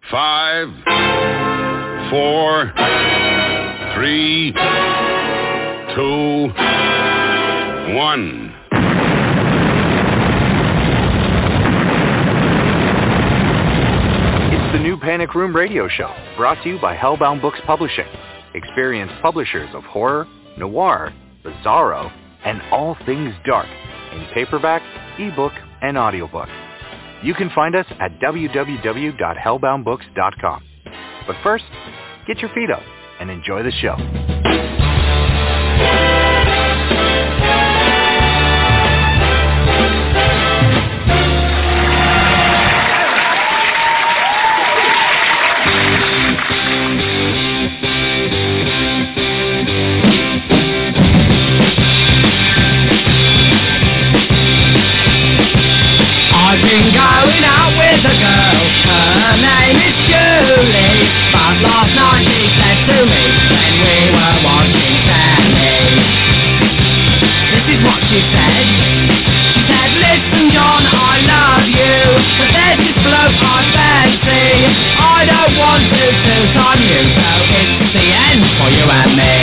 5, 4, 3, 2, 1. It's the new Panic Room radio show, brought to you by Hellbound Books Publishing, experienced publishers of horror, noir, bizarro, and all things dark in paperback, ebook, and audiobook. You can find us at www.hellboundbooks.com. But first, get your feet up and enjoy the show. I've been going out with a girl, her name is Julie, but last night she said to me when we were watching telly. This is what she said. She said, listen John, I love you, but there's this bloke I fancy. I don't want to suit on you, so it's the end for you and me.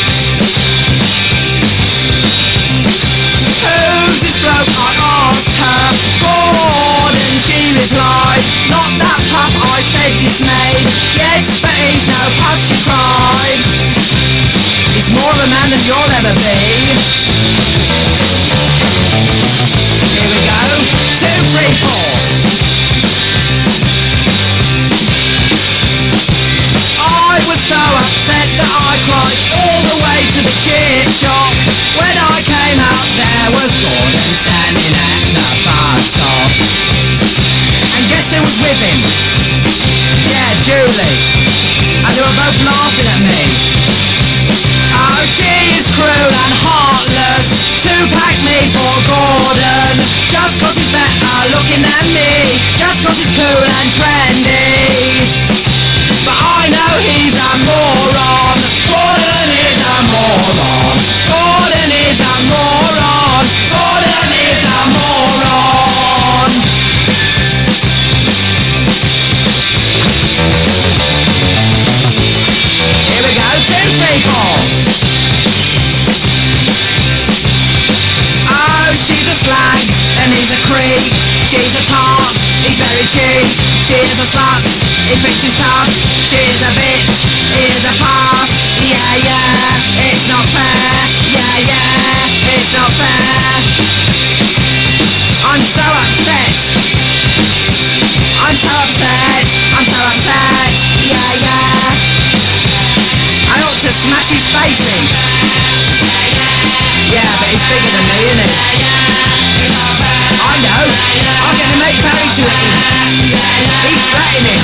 Who's this bloke, I asked her. Gordon, she replied. Not that pup, I said dismayed. Yes, but he's no pup, she cried. He's more of a man than you'll ever be. Here we go, 2, 3, 4. I was so upset that I cried all the way to the gift shop. When I came out there was Gordon standing at the bus stop. And guess who was with him? Yeah, Julie. And they were both laughing at me. Oh, she is cruel and heartless to pack me for Gordon. Just 'cause he's better looking than me. Just 'cause he's cool and trendy. But I know he's a moron. Gordon is a moron. Gordon is a moron. Gordon is a moron. Here we go, 2, 3, 4. Oh, she's a slag, and he's a creep. She's a tart, he's very cheap. She's a slut, he thinks he's tough. She's a bitch, he's a puff. Yeah, yeah, it's not fair. Yeah, yeah, it's not fair. I'm so upset. I'm so upset. I'm so upset. Yeah, yeah. I ought to smack his face in. Yeah, but he's bigger than me, isn't he? I know. I'm going to make Barry do it. He's threatening.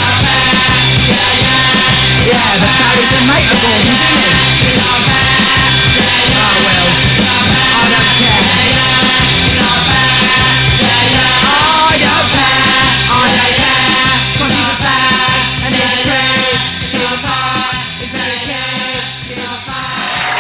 Yeah, but Barry's a mate of Gordon, isn't he? Oh, well. I don't care. I don't care. I don't care. 'Cause he's a fag and he's cute. He's a fag. He's very cute. He's a fag.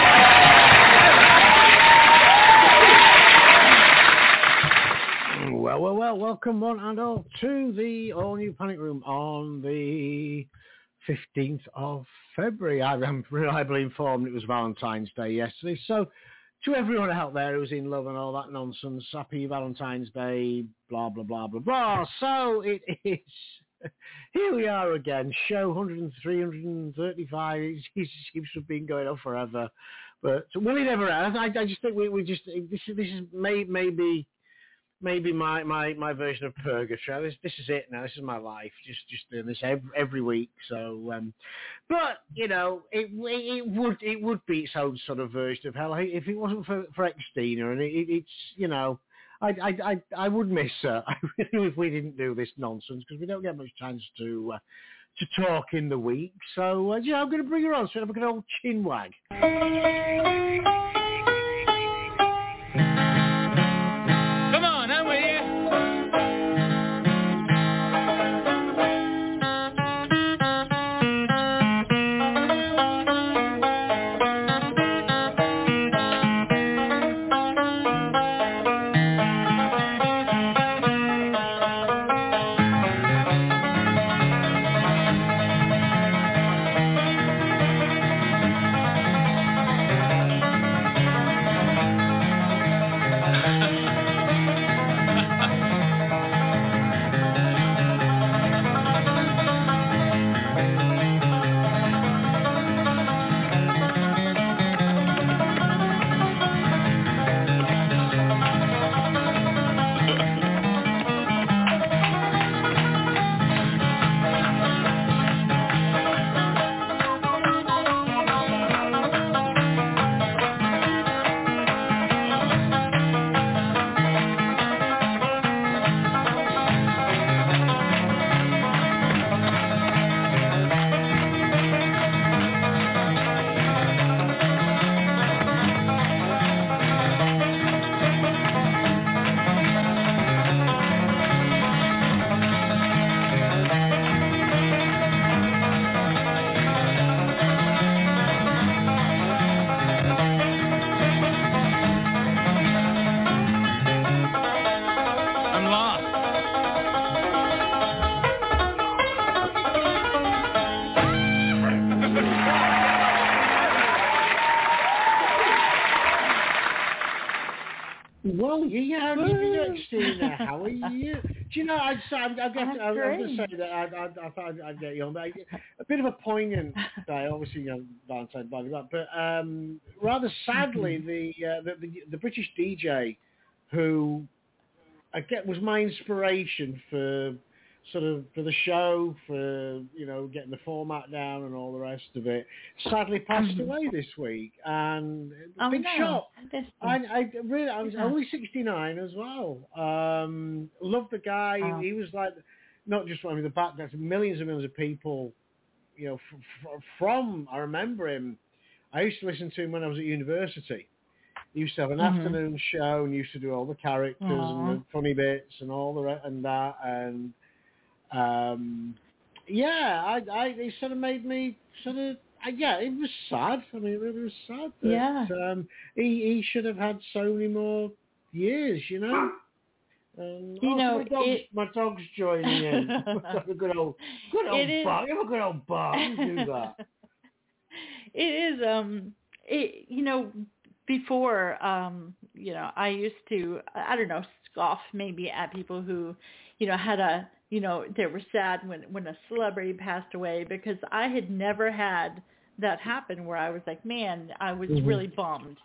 Well, welcome one and all to the all-new Panic Room on the 15th of February. I'm reliably informed it was Valentine's Day yesterday, so to everyone out there who's in love and all that nonsense, happy Valentine's Day, blah, blah, blah, blah, blah. So it is, here we are again, show 103, 135, it seems to have been going on forever, but will it ever end? I just think we just, this is maybe my version of purgatory. This is it now. This is my life. Just doing this every week. So, but you know, it would be its own sort of version of hell if it wasn't for Xtina. And it's you know, I would miss her. I really, if we didn't do this nonsense, because we don't get much chance to talk in the week. So yeah, I'm going to bring her on. So have a good old chin wag. Oh, yeah, how have you been, Christina? How are you? Do you know, I was going to say that I thought I'd get you on, but a bit of a poignant day, obviously, Valentine's Body, but rather sadly, the British DJ who was my inspiration for the show, for getting the format down and all the rest of it, sadly passed away this week, and big shock. I was only 69 as well. Loved the guy. Wow. He was like not just one of the back. There's millions and millions of people. From I remember him. I used to listen to him when I was at university. He used to have an afternoon show and used to do all the characters and the funny bits and all that and. It sort of made me it was sad. I mean, it was sad that he should have had so many more years, my dog's joining in. a good old bark. You have a good old bark. You do that. It is, before, I used to, I don't know, scoff maybe at people who, had they were sad when a celebrity passed away, because I had never had that happen where I was like, man, I was really bummed,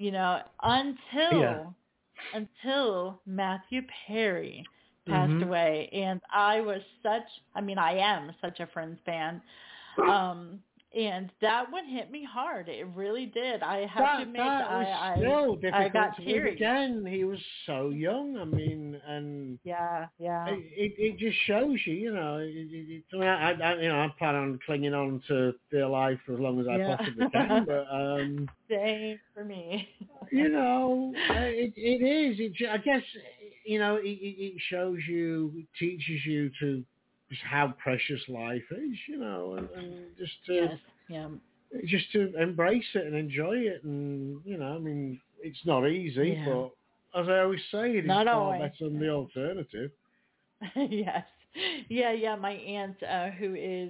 until Matthew Perry passed away. And I am such a Friends fan. And that one hit me hard. It really did. I have to admit, I got teary. Again, he was so young. I mean, and it just shows you, I plan on clinging on to their life for as long as I possibly can. But same for me. it is. I guess it shows you, it teaches you to. How precious life is, and just to embrace it and enjoy it, and I mean, it's not easy, but as I always say, it is far better than the alternative. Yes, yeah. My aunt, who is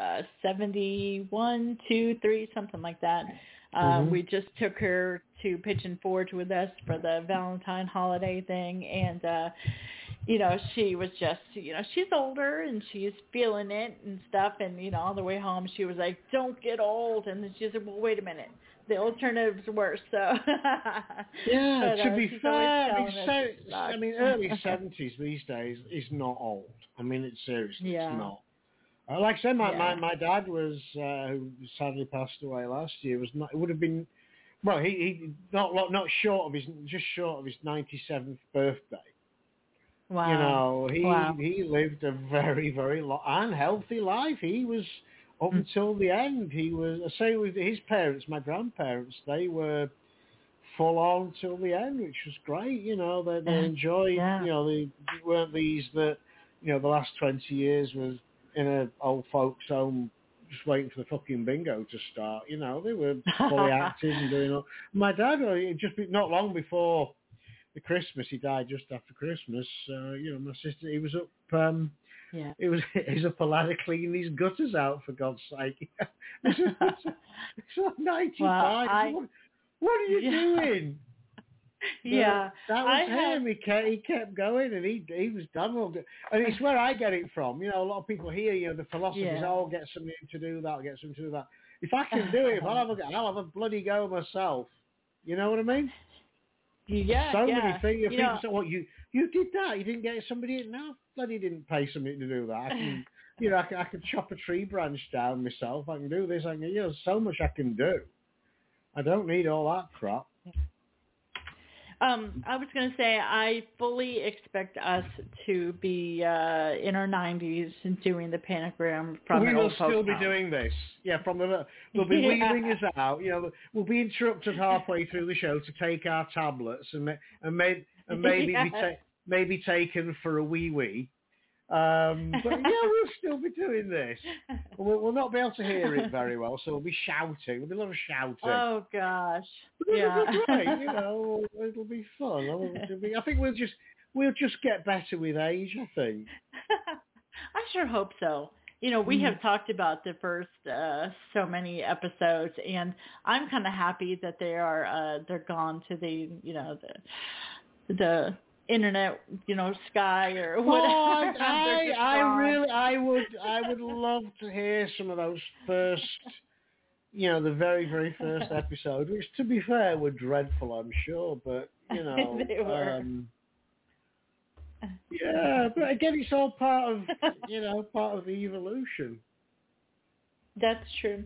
71, 2, 3, something like that. We just took her to Pigeon Forge with us for the Valentine holiday thing, and she was just, she's older and she's feeling it and stuff. And, on the way home, she was like, don't get old. And then she said, well, wait a minute. The alternative's worse. So, to be fair, early 70s these days is not old. I mean, it's seriously, it's not. Like I said, my dad was, who sadly passed away last year, was not, it would have been, well, he not short of his 97th birthday. Wow. He lived a very, very long and healthy life. He was up until the end. He was, same with his parents, my grandparents. They were full on till the end, which was great. They enjoyed. They weren't these that. The last 20 years was in an old folks' home, just waiting for the fucking bingo to start. They were fully active and doing all. My dad, just not long before the Christmas, he died just after Christmas. My sister, he was up. He was up a ladder cleaning these gutters out, for God's sake. It's 95. What are you doing? Yeah, that was him. He kept going, and he was done. And it's where I get it from. A lot of people here, the philosophy is, I'll get something to do that, I'll get something to do that. If I can do it, I'll have a bloody go myself. You know what I mean? Yeah, so many things. People say, "What you did that? You didn't get somebody?" No, bloody didn't pay somebody to do that. I can, I can chop a tree branch down myself. I can do this. I can, so much I can do. I don't need all that crap. I was going to say, I fully expect us to be in our 90s doing the Panagram from we an will old still be house. Doing this. Yeah, they'll be wheeling us out. We'll be interrupted halfway through the show to take our tablets and maybe taken for a wee. But we'll still be doing this. We'll not be able to hear it very well, so we'll be shouting. There'll be a lot of shouting. Oh gosh, it'll be great. It'll be fun. I think we'll just get better with age. I think. I sure hope so. We have talked about the first so many episodes, and I'm kind of happy that they're gone to the the internet, sky or Well, whatever. I would love to hear some of those first, the very, very first episode, which, to be fair, were dreadful, I'm sure, but, They were. Yeah, but again, it's all part of, part of the evolution. That's true.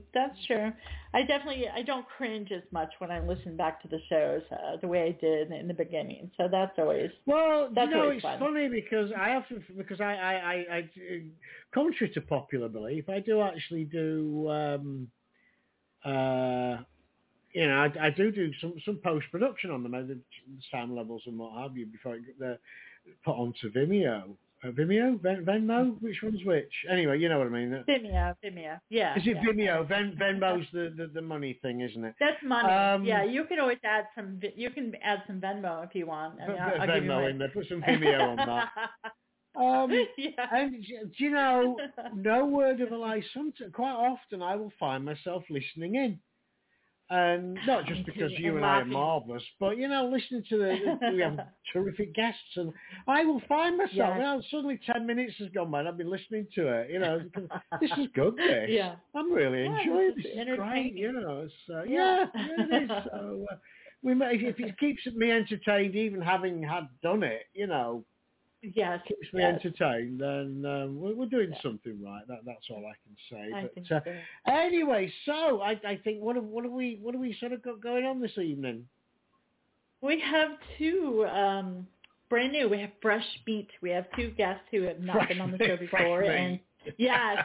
I don't cringe as much when I listen back to the shows the way I did in the beginning. So that's always it's fun. funny because I contrary to popular belief, I do actually do I do some post production on them, the sound levels and what have you before they're put onto Vimeo. Vimeo? Venmo? Which one's which? Anyway, you know what I mean. Vimeo. Yeah. Is it Vimeo? Venmo's the money thing, isn't it? That's money. Yeah, you can always add some. You can add some Venmo if you want. I mean, I'll give you Venmo in there. Put some Vimeo on that. Yeah. And no word of a lie. Quite often, I will find myself listening in. And not just because you and I are marvellous, but, listening to we have terrific guests, and I will find myself, suddenly 10 minutes has gone by and I've been listening to it, this is good, this. Yeah. I'm really enjoying this. It's great, It's, it is. So, if it keeps me entertained, even having done it, keeps me entertained, then we're doing something right. That's all I can say. I but think so. Anyway, so I think what have we sort of got going on this evening? We have two brand new. We have fresh meat. We have two guests who have not been on the show before, and yes.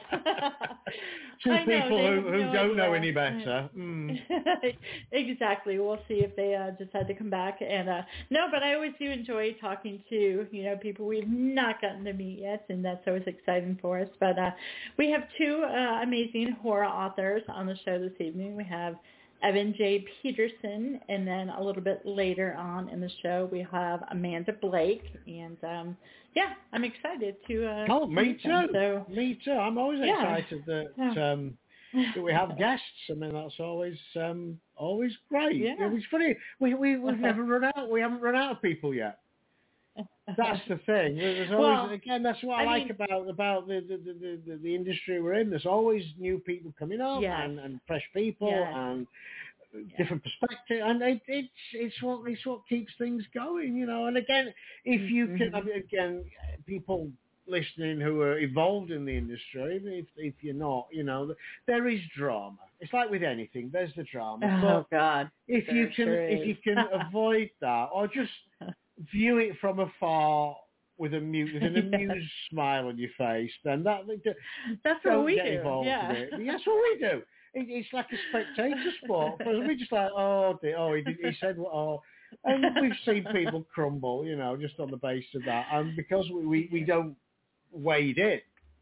Two people who don't know any better. Mm. Exactly. We'll see if they decide to come back. And but I always do enjoy talking to people we've not gotten to meet yet, and that's always exciting for us. But we have two amazing horror authors on the show this evening. We have Evan J. Peterson, and then a little bit later on in the show we have Amanda Blake, and I'm excited to me too. them, so. Me too. I'm always excited that we have guests. I mean, that's always great. Yeah. It's funny. We've never run out. We haven't run out of people yet. That's the thing. There's always, again, that's what I like about the industry we're in. There's always new people coming up and fresh people and different perspectives, and it's what keeps things going, And again, if you can, again, people listening who are involved in the industry, even if you're not, there is drama. It's like with anything. There's the drama. Oh God! If you can avoid that, or just view it from afar with an amused smile on your face, then that's what we do. Involved in it. That's what we do. It's like a spectator sport. We're just like, he said what? Oh, and we've seen people crumble, just on the basis of that, and because we don't wade in.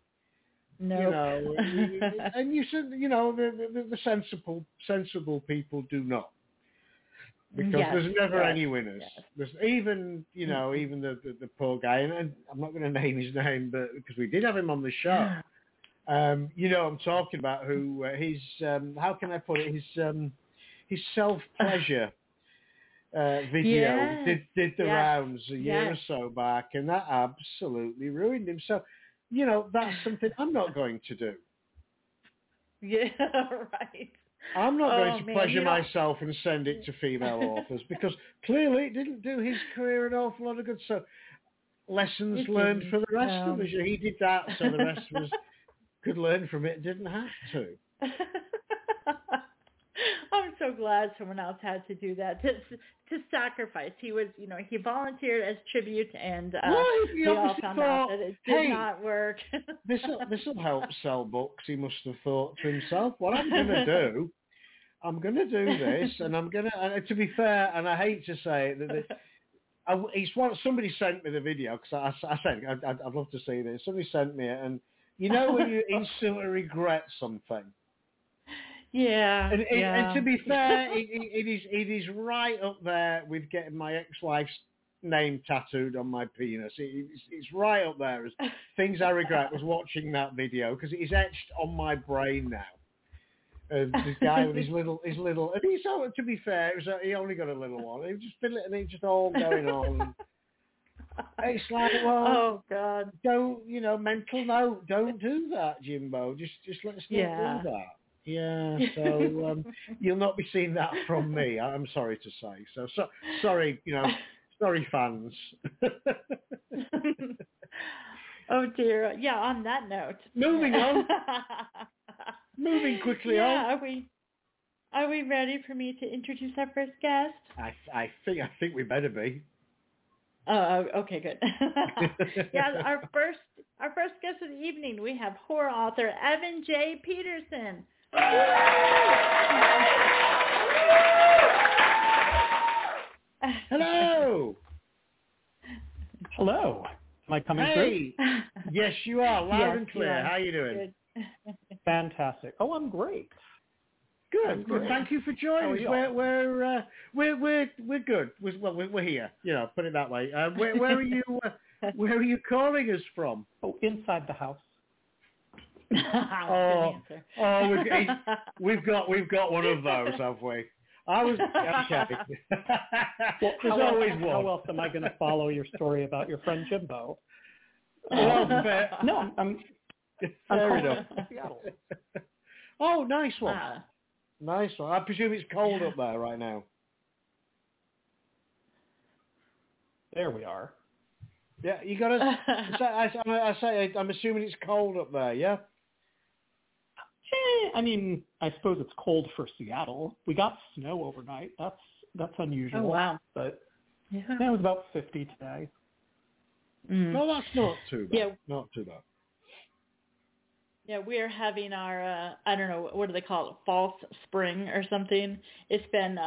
No. And you said, the sensible people do not. Because there's never any winners. There's even the poor guy, and I'm not going to name his name, but because we did have him on the show. I'm talking about who his how can I put it, his self-pleasure video did the rounds a year or so back, and that absolutely ruined him. So, that's something I'm not going to do. Yeah, right. I'm not going to pleasure myself and send it to female authors, because clearly it didn't do his career an awful lot of good. So lessons learned for the rest of us. He did that so the rest of us could learn from it, didn't have to. I'm so glad someone else had to do that, to sacrifice. He was, he volunteered as tribute, and we all found out that it did not work. This will help sell books, he must have thought to himself. What I'm going to do, this, and I'm going to, to be fair, and I hate to say it, somebody sent me the video, because I said, I'd love to see this. Somebody sent me it, and when you instantly regret something. Yeah, and to be fair, it is right up there with getting my ex-wife's name tattooed on my penis. It's right up there as things I regret was watching that video, because it is etched on my brain now. This guy with his little, and he's so, to be fair, he only got a little one. He was just fiddling, and it's just all going on. It's like, well, oh God, don't, mental note, don't do that, Jimbo. Just let's not do that. Yeah, so you'll not be seeing that from me. I'm sorry to say. So sorry, sorry, fans. Oh dear. Yeah. On that note, moving on. Moving quickly on. Are we ready for me to introduce our first guest? I think we better be. Oh, okay, good. Yeah, our first guest of the evening, we have horror author Evan J. Peterson. Hello. Hello. Am I coming through? Yes, you are. Loud and clear. Yeah. How are you doing? Good. Fantastic. Oh, I'm great. Good. Thank you for joining us. We're good. We're here. Put it that way. Where are you? Where are you calling us from? Oh, inside the house. We've got one of those, have we? I was okay. Well, there's always one. How else am I going to follow your story about your friend Jimbo? Fair. No, I'm fair enough. Seattle. Oh, nice one. Nice one. I presume it's cold up there right now. There we are. Yeah, you got to. I'm assuming it's cold up there. Yeah. I mean, I suppose it's cold for Seattle. We got snow overnight. That's unusual. Oh wow! But it was about 50 today. No, that's not too bad. Yeah. Not too bad. Yeah, we're having our I don't know, what do they call it, false spring or something. It's been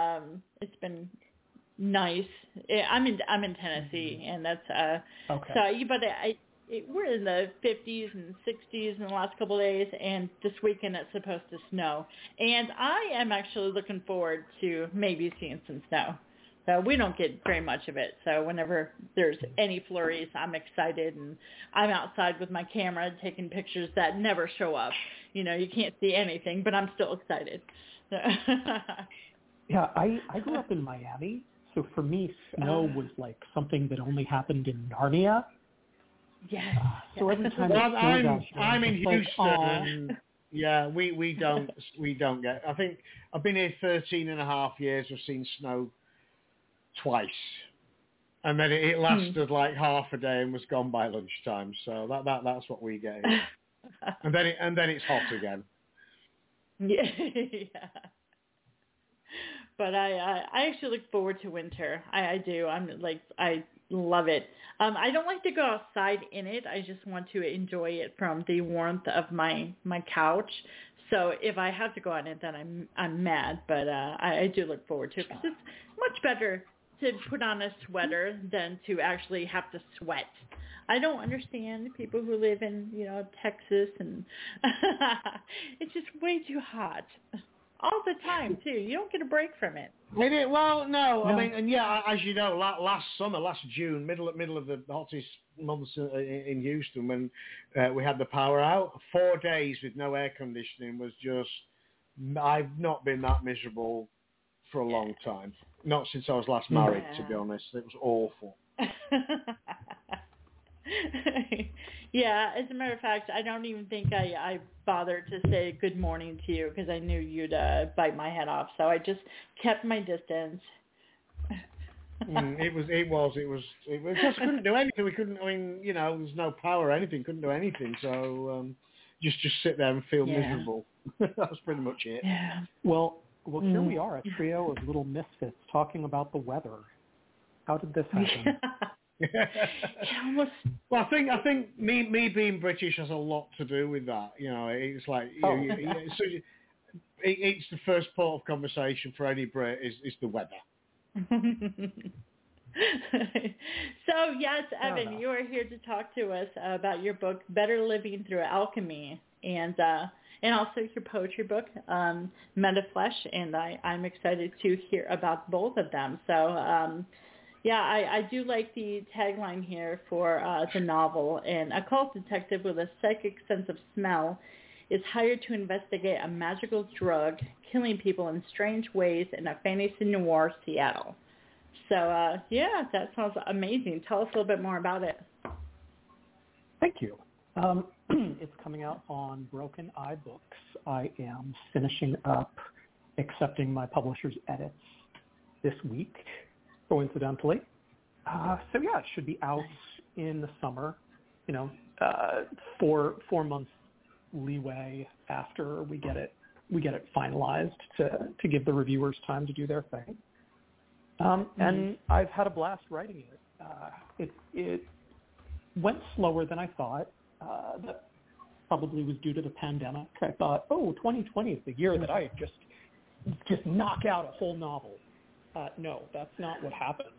nice. I'm in Tennessee, and that's okay. So, but we're in the 50s and 60s in the last couple of days, and this weekend it's supposed to snow. And I am actually looking forward to maybe seeing some snow. So we don't get very much of it. So whenever there's any flurries, I'm excited, and I'm outside with my camera taking pictures that never show up. You can't see anything, but I'm still excited. Yeah, I grew up in Miami, so for me, snow was like something that only happened in Narnia. Yes. So every time I'm in Houston. And, yeah, we don't get. I think I've been here 13 and a half years. I've seen snow twice, and then it lasted like half a day and was gone by lunchtime. So that's what we get here. and then it's hot again. Yeah. But I actually look forward to winter. I do. I love it. I don't like to go outside in it. I just want to enjoy it from the warmth of my couch. So if I have to go out in it, then I'm mad. But I do look forward to it because it's much better to put on a sweater than to actually have to sweat. I don't understand people who live in Texas, and it's just way too hot. All the time, too. You don't get a break from it. Well, no. I mean, and yeah, as you know, last June, middle of the hottest months in Houston, when we had the power out, 4 days with no air conditioning was just, I've not been that miserable for a long time. Not since I was last married, to be honest. It was awful. Yeah, as a matter of fact, I don't even think I bothered to say good morning to you because I knew you'd bite my head off. So I just kept my distance. It was just couldn't do anything. We couldn't. I mean, there's no power or anything. Couldn't do anything. So just sit there and feel miserable. That was pretty much it. Yeah. Well, here we are, a trio of little misfits talking about the weather. How did this happen? Well, I think me being British has a lot to do with that. It's like it's the first part of conversation for any Brit is the weather. So yes, Evan, you are here to talk to us about your book, Better Living Through Alchemy, and also your poetry book, Metaflesh, and I'm excited to hear about both of them. So. Yeah, I do like the tagline here for the novel. An occult detective with a psychic sense of smell is hired to investigate a magical drug killing people in strange ways in a fantasy noir Seattle. So, yeah, that sounds amazing. Tell us a little bit more about it. Thank you. It's coming out on Broken Eye Books. I am finishing up accepting my publisher's edits this week, coincidentally. So yeah, it should be out in the summer. 4 months leeway after we get it finalized to give the reviewers time to do their thing. And I've had a blast writing it. It went slower than I thought. That probably was due to the pandemic. I thought, 2020 is the year that I just knock out a whole novel. No, that's not what happened.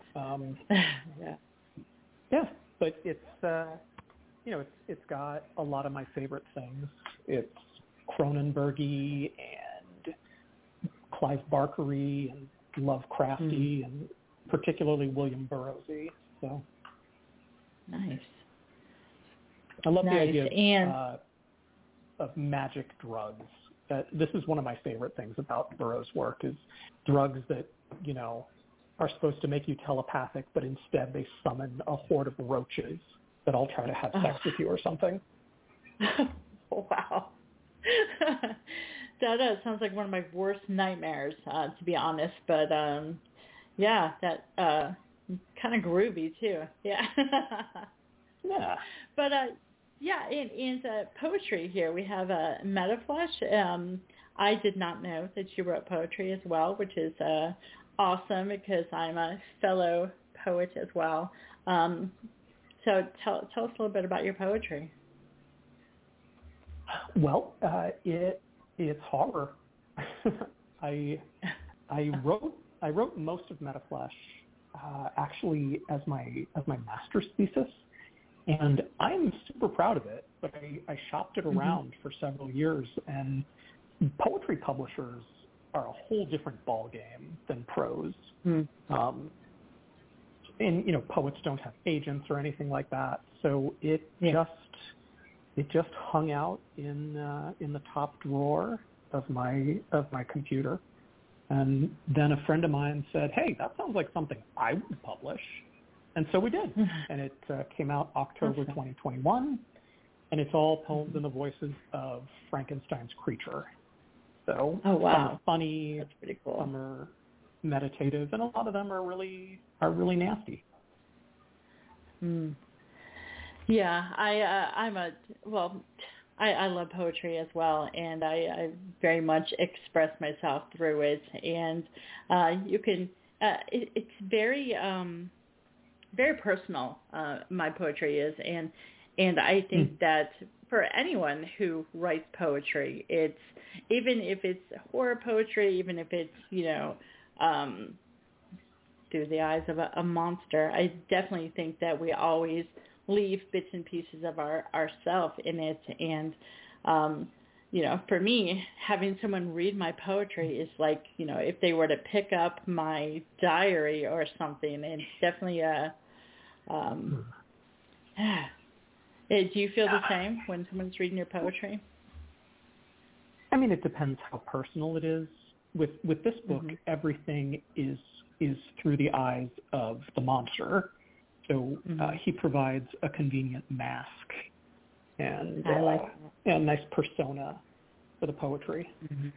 Yeah, but it's got a lot of my favorite things. It's Cronenbergy and Clive Barkery and Lovecrafty and particularly William Burroughsy. So nice. I love the idea of magic drugs. This is one of my favorite things about Burroughs' work is drugs that, are supposed to make you telepathic, but instead they summon a horde of roaches that all try to have sex with you or something. Wow. That sounds like one of my worst nightmares, to be honest. But, yeah, that kind of groovy, too. Yeah. Yeah. But, yeah, in poetry here, we have Metaflesh. I did not know that you wrote poetry as well, which is awesome because I'm a fellow poet as well. So tell us a little bit about your poetry. Well, it's horror. I wrote most of Metaflesh actually as my master's thesis, and I'm super proud of it. But I shopped it around for several years, and poetry publishers are a whole different ballgame than prose. And poets don't have agents or anything like that, so it just hung out in the top drawer of my computer. And then a friend of mine said, "Hey, that sounds like something I would publish," and so we did. And it came out October 2021, and it's all poems in the voices of Frankenstein's creature. So some are funny, that's pretty cool. Some are meditative, and a lot of them are really nasty. Yeah, I love poetry as well, and I very much express myself through it. And you can, it's very very personal. My poetry is, and I think that for anyone who writes poetry, it's even if it's horror poetry, even if it's through the eyes of a monster, I definitely think that we always leave bits and pieces of ourself in it. And, for me, having someone read my poetry is like, if they were to pick up my diary or something, it's definitely do you feel the same when someone's reading your poetry? I mean, it depends how personal it is. With this book, everything is through the eyes of the monster. So he provides a convenient mask and a nice persona for the poetry.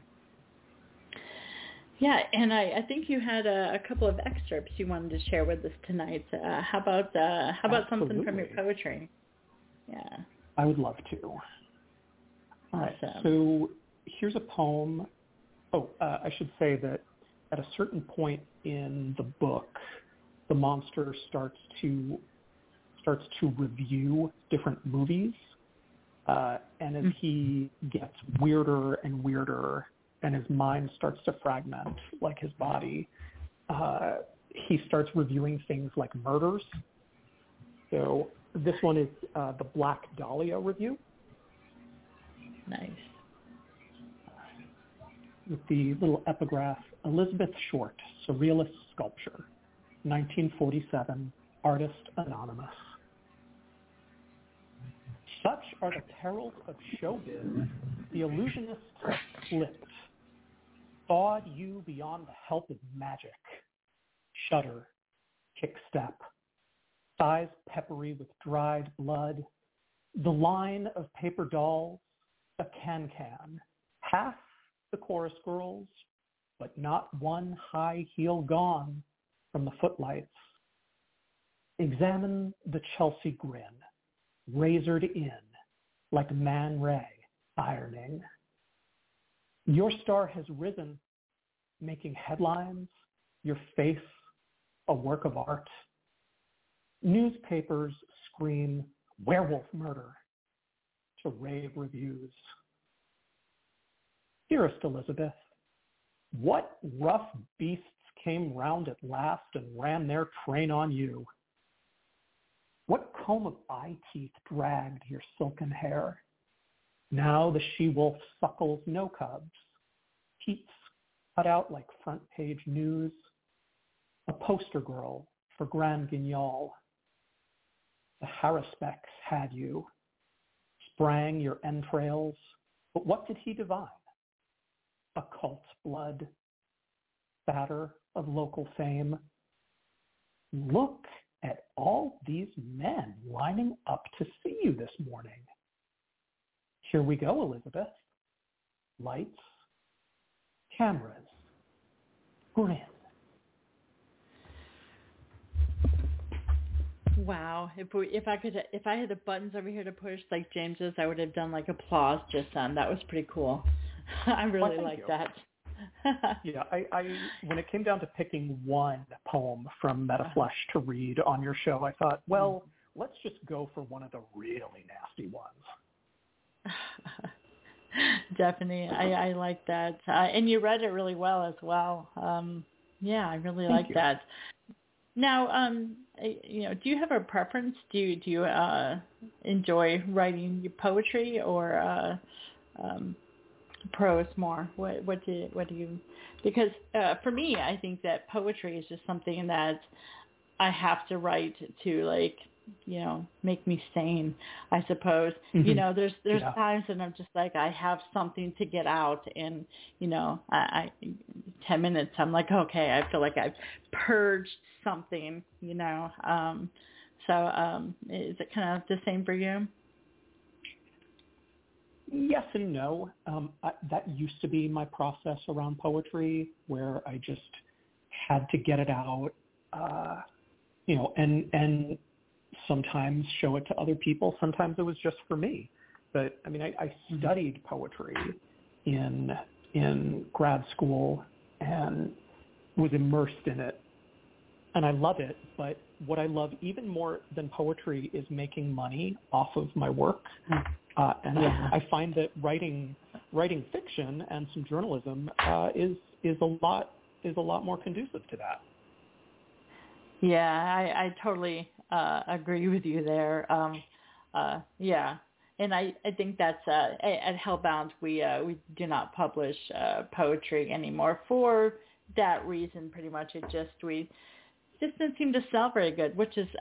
Yeah, and I think you had a couple of excerpts you wanted to share with us tonight. How about something from your poetry? Yeah, I would love to. All right, so here's a poem. I should say that at a certain point in the book, the monster starts to review different movies, and as he gets weirder and weirder, and his mind starts to fragment like his body, he starts reviewing things like murders. So this one is the Black Dahlia review. Nice. With the little epigraph, Elizabeth Short, Surrealist Sculpture, 1947, Artist Anonymous. Such are the perils of showbiz. The illusionist slipped, thawed you beyond the help of magic. Shudder, kick step, thighs peppery with dried blood, the line of paper dolls, a can-can, half the chorus girls, but not one high heel gone from the footlights. Examine the Chelsea grin, razored in like Man Ray ironing. Your star has risen, making headlines, your face a work of art. Newspapers scream werewolf murder to rave reviews. Dearest Elizabeth, what rough beasts came round at last and ran their train on you? What comb of eye teeth dragged your silken hair? Now the she-wolf suckles no cubs, teats cut out like front-page news, a poster girl for Grand Guignol. The Haruspecs had you, sprang your entrails, but what did he divine? Occult blood, spatter of local fame. Look at all these men lining up to see you this morning. Here we go, Elizabeth. Lights, cameras, grin. Wow. If I had the buttons over here to push like James's, I would have done like applause just then. That was pretty cool. I really like that. Yeah, I when it came down to picking one poem from Metaflesh to read on your show, I thought, well, let's just go for one of the really nasty ones. Definitely. I like that. And you read it really well as well. Yeah, I really like that. Now, do you have a preference? Do you enjoy writing your poetry or prose more? What do you? Because for me, I think that poetry is just something that I have to write to make me sane, I suppose. Mm-hmm. There's times that I'm just like, I have something to get out, and I 10 minutes I'm like, okay, I feel like I've purged something, so is it kind of the same for you? Yes and no. That used to be my process around poetry, where I just had to get it out, and sometimes show it to other people. Sometimes it was just for me. But I mean, I studied poetry in grad school and was immersed in it, and I love it. But what I love even more than poetry is making money off of my work. I find that writing fiction and some journalism is a lot more conducive to that. Yeah, I totally agree with you there. Yeah, and I think that's at Hellbound we do not publish poetry anymore for that reason. Pretty much, we just didn't seem to sell very good, which is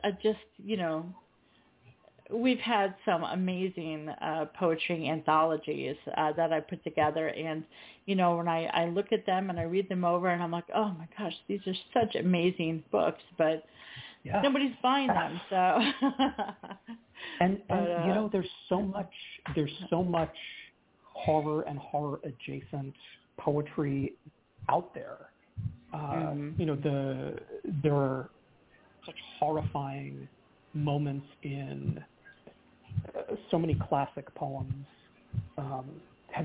we've had some amazing poetry anthologies that I put together, and when I look at them and I read them over, and I'm like, oh my gosh, these are such amazing books, but nobody's buying them. So and there's so much horror and horror adjacent poetry out there. There are such horrifying moments in so many classic poems. Are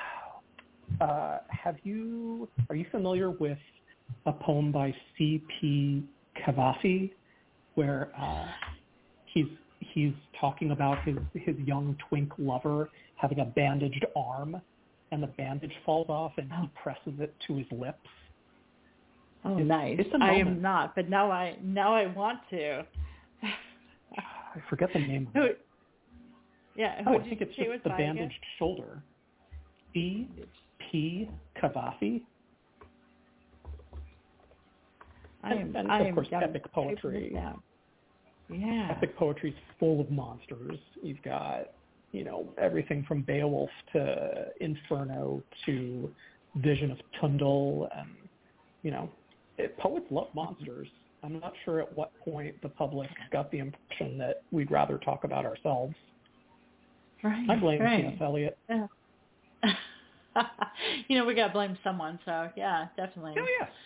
you familiar with a poem by C.P. Cavafy where he's talking about his young twink lover having a bandaged arm, and the bandage falls off and he presses it to his lips? Oh, nice. I am not, but now I want to. I forget the name of it. Yeah. I think it's just The Bandaged Shoulder. C.P. Cavafy. And of course, epic poetry. Yeah. Epic poetry's full of monsters. You've got, everything from Beowulf to Inferno to Vision of Tundle, and poets love monsters. I'm not sure at what point the public got the impression that we'd rather talk about ourselves. Right. I blame T.S. Eliot. Yeah. We got to blame someone, so yeah, definitely. Oh, yeah.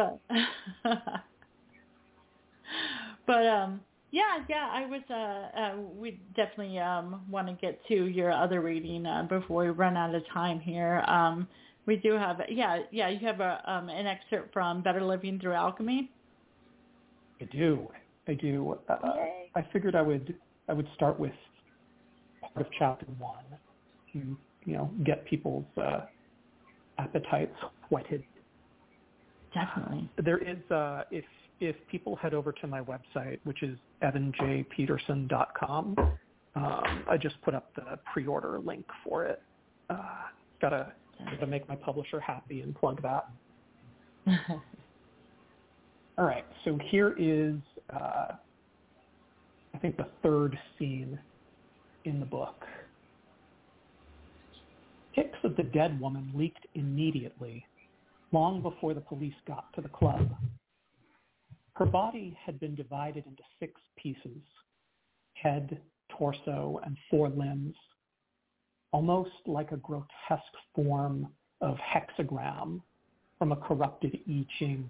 But I was, we definitely want to get to your other reading before we run out of time here. We do have, you have an excerpt from Better Living Through Alchemy. I do. I figured I would start with part of chapter 1, and, get people's appetites whetted. Definitely. There is, if people head over to my website, which is evanjpeterson.com, I just put up the pre-order link for it. Gotta make my publisher happy and plug that. All right, so here is, I think, the third scene in the book. Pics of the dead woman leaked immediately, long before the police got to the club. Her body had been divided into 6 pieces, head, torso, and 4 limbs, almost like a grotesque form of hexagram from a corrupted I Ching.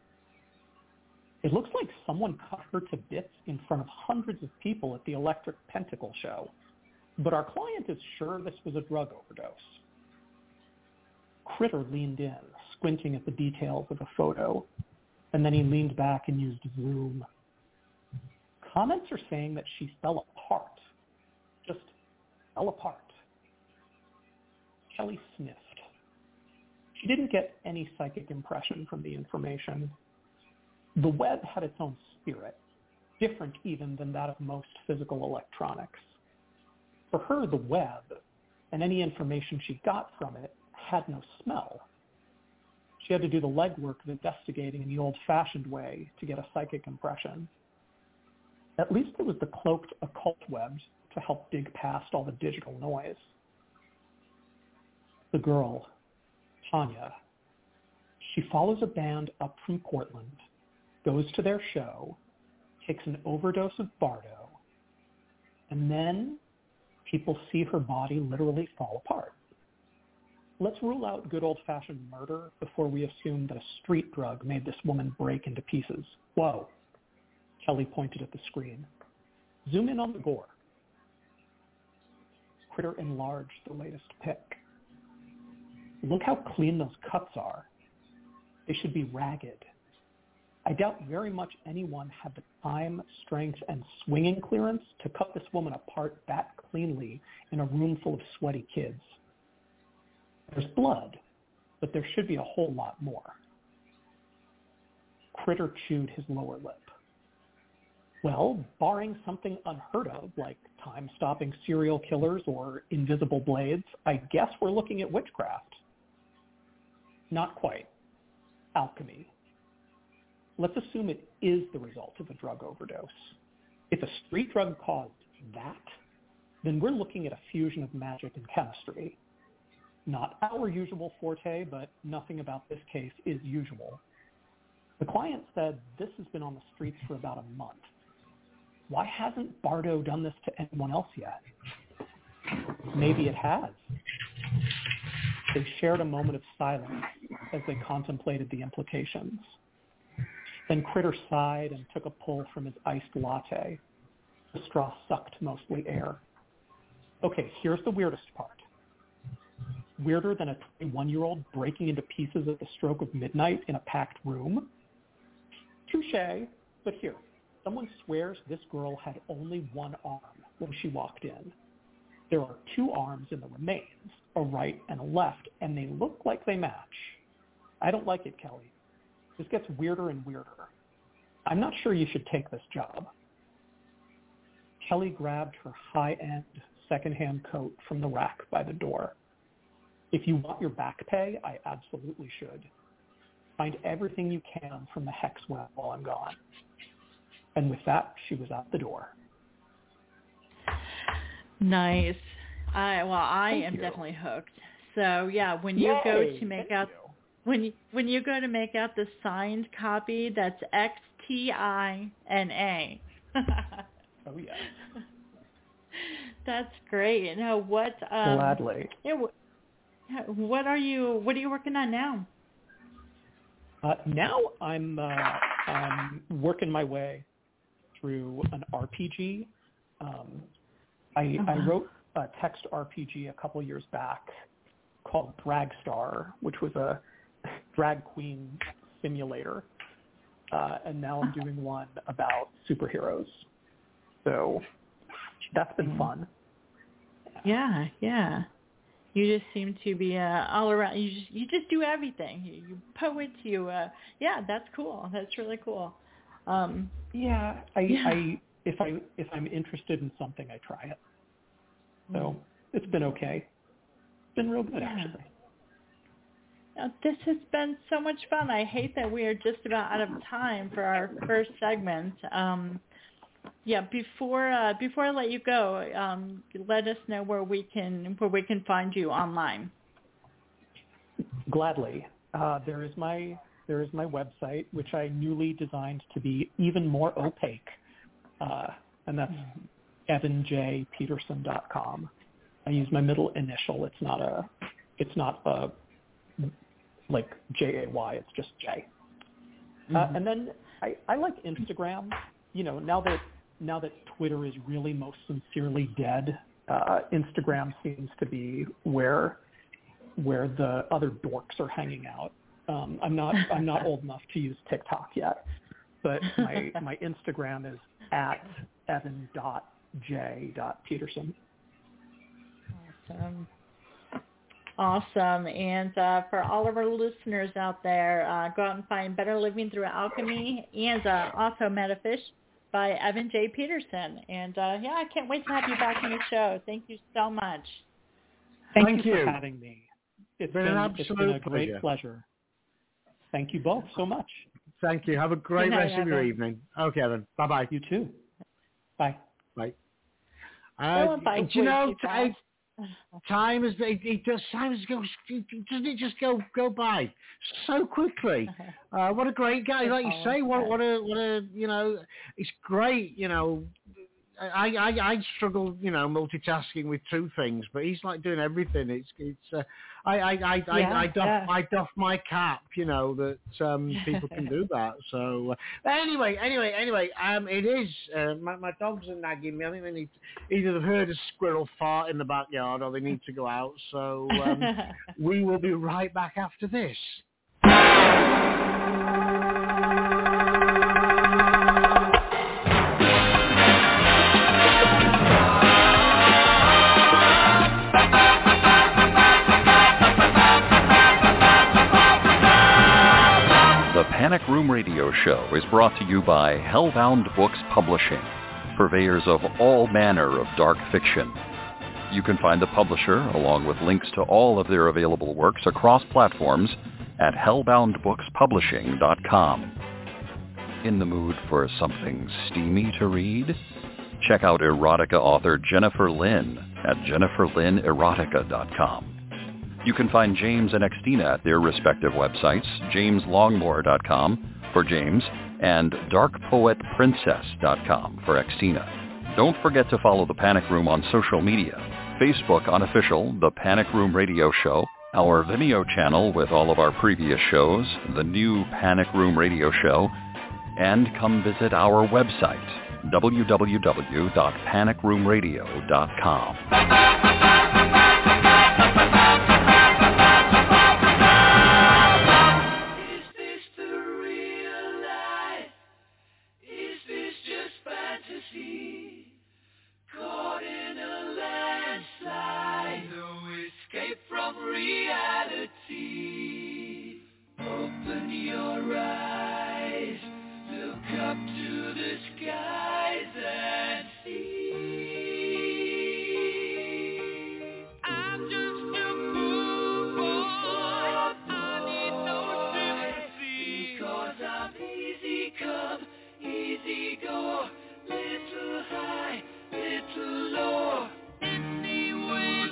It looks like someone cut her to bits in front of hundreds of people at the Electric Pentacle show, but our client is sure this was a drug overdose. Critter leaned in, squinting at the details of the photo, and then he leaned back and used zoom. Comments are saying that she fell apart. Just fell apart. Kelly sniffed. She didn't get any psychic impression from the information. The web had its own spirit, different even than that of most physical electronics. For her, the web, and any information she got from it, had no smell. She had to do the legwork of investigating in the old-fashioned way to get a psychic impression. At least there was the cloaked occult web to help dig past all the digital noise. The girl, Tanya, she follows a band up from Portland, goes to their show, takes an overdose of Bardo, and then people see her body literally fall apart. Let's rule out good old-fashioned murder before we assume that a street drug made this woman break into pieces. Whoa. Kelly pointed at the screen. Zoom in on the gore. Critter enlarged the latest pic. Look how clean those cuts are. They should be ragged. I doubt very much anyone had the time, strength, and swinging clearance to cut this woman apart that cleanly in a room full of sweaty kids. There's blood, but there should be a whole lot more. Critter chewed his lower lip. Well, barring something unheard of, like time-stopping serial killers or invisible blades, I guess we're looking at witchcraft. Not quite. Alchemy. Let's assume it is the result of a drug overdose. If a street drug caused that, then we're looking at a fusion of magic and chemistry. Not our usual forte, but nothing about this case is usual. The client said this has been on the streets for about a month. Why hasn't Bardo done this to anyone else yet? Maybe it has. They shared a moment of silence as they contemplated the implications. Then Critter sighed and took a pull from his iced latte. The straw sucked mostly air. Okay, here's the weirdest part. Weirder than a 21-year-old breaking into pieces at the stroke of midnight in a packed room? Touché, but here, someone swears this girl had only one arm when she walked in. There are 2 arms in the remains, a right and a left, and they look like they match. I don't like it, Kelly. This gets weirder and weirder. I'm not sure you should take this job. Kelly grabbed her high-end secondhand coat from the rack by the door. If you want your back pay, I absolutely should. Find everything you can from the hex web while I'm gone. And with that, she was out the door. Nice. I am definitely hooked. So yeah, when you go to make out when you go to make out the signed copy, that's XTINA. Oh yeah. That's great. Now what? Gladly. Yeah, what are you working on now? Now I'm working my way through an RPG. I wrote a text RPG a couple years back called Dragstar, which was a drag queen simulator, and now I'm doing one about superheroes. So that's been fun. Yeah. You just seem to be all around. You just do everything. You poet. That's cool. That's really cool. If I'm interested in something, I try it. So it's been okay. It's been real good, actually. Now, this has been so much fun. I hate that we are just about out of time for our first segment. Before I let you go, let us know where we can find you online. Gladly. There is my website, which I newly designed to be even more opaque, and that's evanjpeterson.com. I use my middle initial. It's not a like JAY. It's just J. And then I like Instagram. Now that Twitter is really most sincerely dead, Instagram seems to be where the other dorks are hanging out. I'm not old enough to use TikTok yet, but my Instagram is at evan.j.peterson. Awesome. And for all of our listeners out there, go out and find Better Living Through Alchemy and also Metafish by Evan J. Peterson. And I can't wait to have you back on the show. Thank you so much. Thank you for having me. It's been a great pleasure. Thank you both so much. Thank you. Have a great rest of your evening. Okay, then. Bye-bye. You too. Bye. Bye. Time is doesn't it just go by so quickly? What a great guy, like you say. What a it's great. I struggle, multitasking with two things, but he's like doing everything. I doff my cap, that people can do that. So anyway, it is. My dogs are nagging me. I think they need either they've heard a squirrel fart in the backyard or they need to go out. So we will be right back after this. The Panic Room Radio Show is brought to you by Hellbound Books Publishing, purveyors of all manner of dark fiction. You can find the publisher, along with links to all of their available works across platforms, at hellboundbookspublishing.com. In the mood for something steamy to read? Check out erotica author Jennifer Lynn at jenniferlynnerotica.com. You can find James and Xtina at their respective websites, jameslongmore.com for James and darkpoetprincess.com for Xtina. Don't forget to follow The Panic Room on social media. Facebook unofficial, The Panic Room Radio Show, our Vimeo channel with all of our previous shows, the new Panic Room Radio Show, and come visit our website, www.panicroomradio.com. Reality. Open your eyes, look up to the skies and see. I'm just a poor boy, I need no sympathy. Because I'm easy come, easy go, little high, little low. Anyway,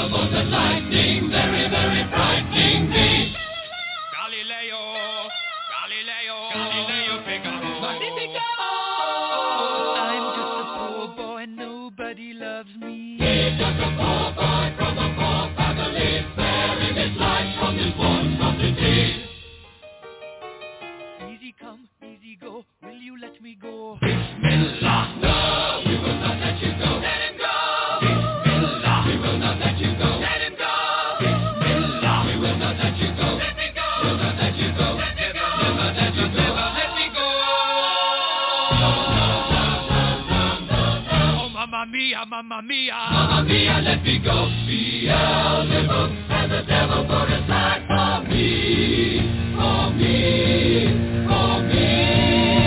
thunderbolt and lightning, very, very frightening me. Galileo, Figaro. Magnifico! I'm just a poor boy, nobody loves me. He's just a poor boy from a poor family, sparing his life from this monstrosity. Easy come, easy go, will you let me go? Bismillah, no, we will not let you go. Let him go. Bismillah, we will not let you go. Let him go. Bismillah, we will not let you go. Let me go. We'll not let you go. Let me go. Never let you go. Let me go. Oh, mamma mia, mamma mia. Mamma mia, let me go. Beelzebub and the devil put aside for me, for me, for me.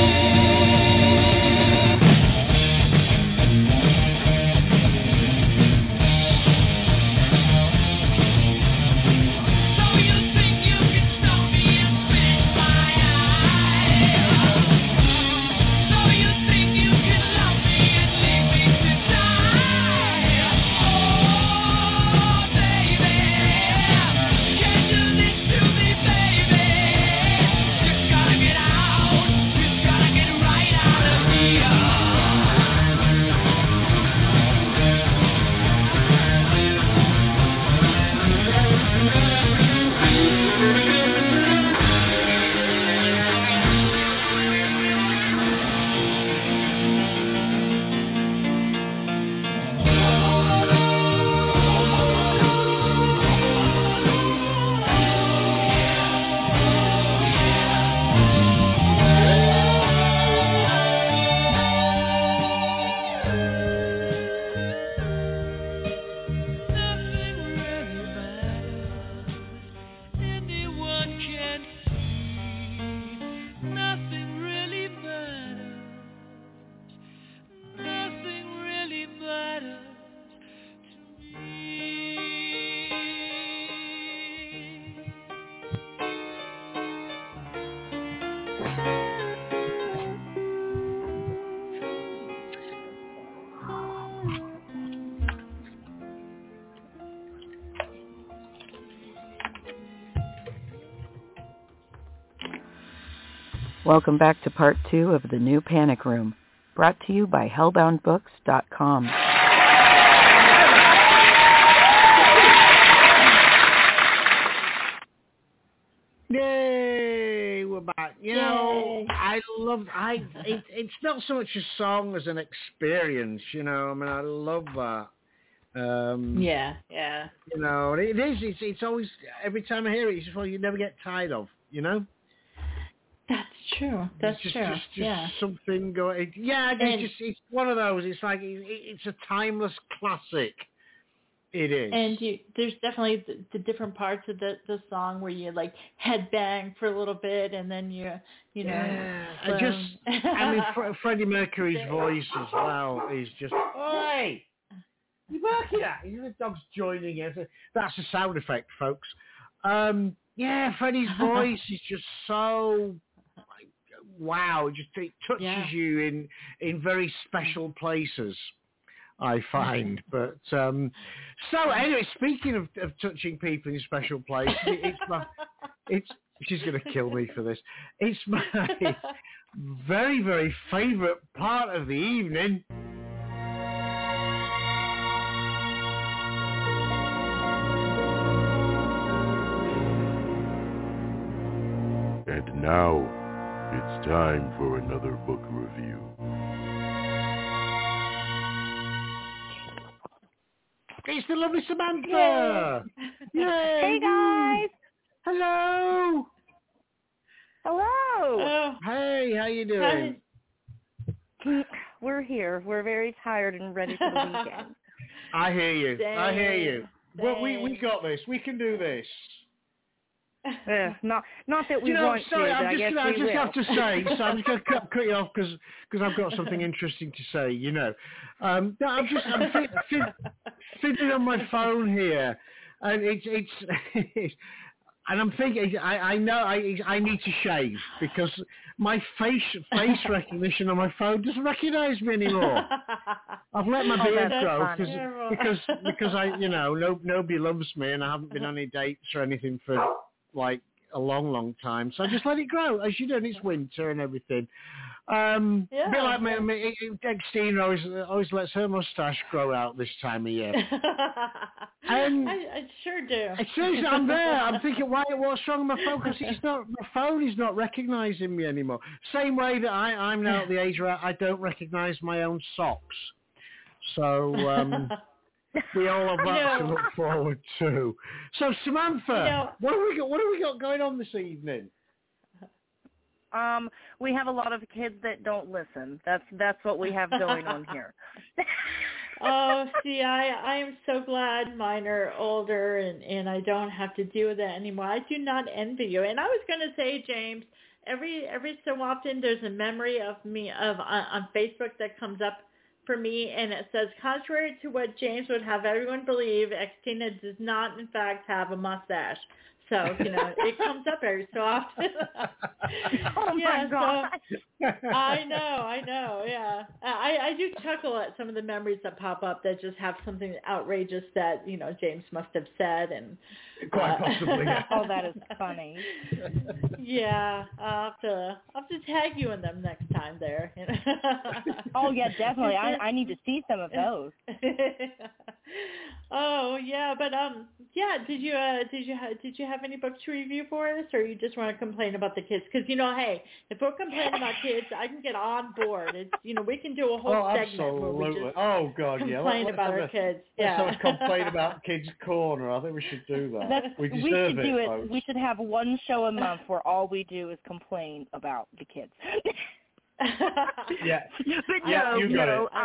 Welcome back to part 2 of The New Panic Room, brought to you by Hellboundbooks.com. Yay! We're back. You know, it's not so much a song as an experience, you know. I mean, I love that. Yeah. You know, it's always, every time I hear it, it's just what you never get tired of, you know? That's true. That's just, true. Just something going. Yeah, it's one of those. It's like it's a timeless classic. It is. And there's definitely the different parts of the song where you like headbang for a little bit, and then you know. Yeah. Freddie Mercury's voice as well is just. Hey, you barking at? The dog's joining in. That's a sound effect, folks. Yeah, Freddie's voice is just so. Wow, it touches you in very special places, I find. But so anyway, speaking of touching people in special places, she's going to kill me for this. It's my very, very favourite part of the evening. And now, it's time for another book review. It's the lovely Samantha! Yay! Hey, guys! Hello! Hello! Hey, how you doing? We're here. We're very tired and ready for the weekend. I hear you. Dang. I hear you. Well, we got this. We can do this. Not that we want sorry, to, but I guess we will. I just have to say, so I'm just going to cut you off because I've got something interesting to say, you know. I'm fiddling on my phone here, and it's and I'm thinking, I know I need to shave because my face recognition on my phone doesn't recognize me anymore. I've let my beard grow funny. because I, nobody loves me and I haven't been on any dates or anything for like a long time. So I just let it grow, as you do, and it's winter and everything. A bit like me, Dextina always lets her moustache grow out this time of year. I sure do. As soon as I'm there, I'm thinking, what's wrong with my phone? Because my phone is not recognising me anymore. Same way that I'm now at the age where I don't recognise my own socks. So we all have that to look forward to. So Samantha, what have we got going on this evening? We have a lot of kids that don't listen. That's what we have going on here. Oh, see, I am so glad mine are older and I don't have to deal with that anymore. I do not envy you. And I was going to say, James, every so often there's a memory of me on Facebook that comes up for me, and it says, contrary to what James would have everyone believe, Xtina does not, in fact, have a mustache. So, it comes up every so often. Oh, my God. So, I know, yeah. I do chuckle at some of the memories that pop up that just have something outrageous that, James must have said. And quite possibly, yeah. Oh, that is funny. Yeah, I'll have to tag you in them next time there. Oh, yeah, definitely. I need to see some of those. Oh, yeah, but did you have any books to review for us, or you just want to complain about the kids? Because hey, if we're complaining about kids, I can get on board. It's we can do a whole segment where we just complain about our kids. Let's have a complain about Kids Corner. I think we should do that. We should do it. Folks. We should have one show a month where all we do is complain about the kids. Yeah, but you got it.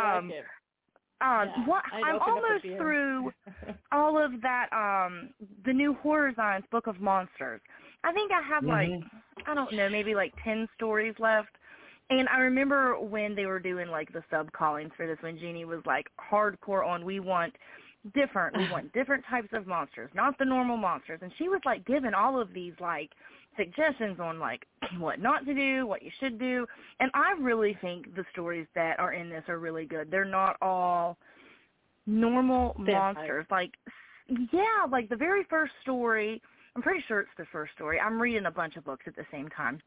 I'm almost through all of that, the new Horror Zines Book of Monsters. I think I have I don't know, maybe 10 stories left. And I remember when they were doing the sub-callings for this, when Jeannie was hardcore on, we want different types of monsters, not the normal monsters. And she was giving all of these suggestions on what not to do, what you should do. And I really think the stories that are in this are really good. They're not all normal monsters. The very first story, I'm pretty sure it's the first story. I'm reading a bunch of books at the same time.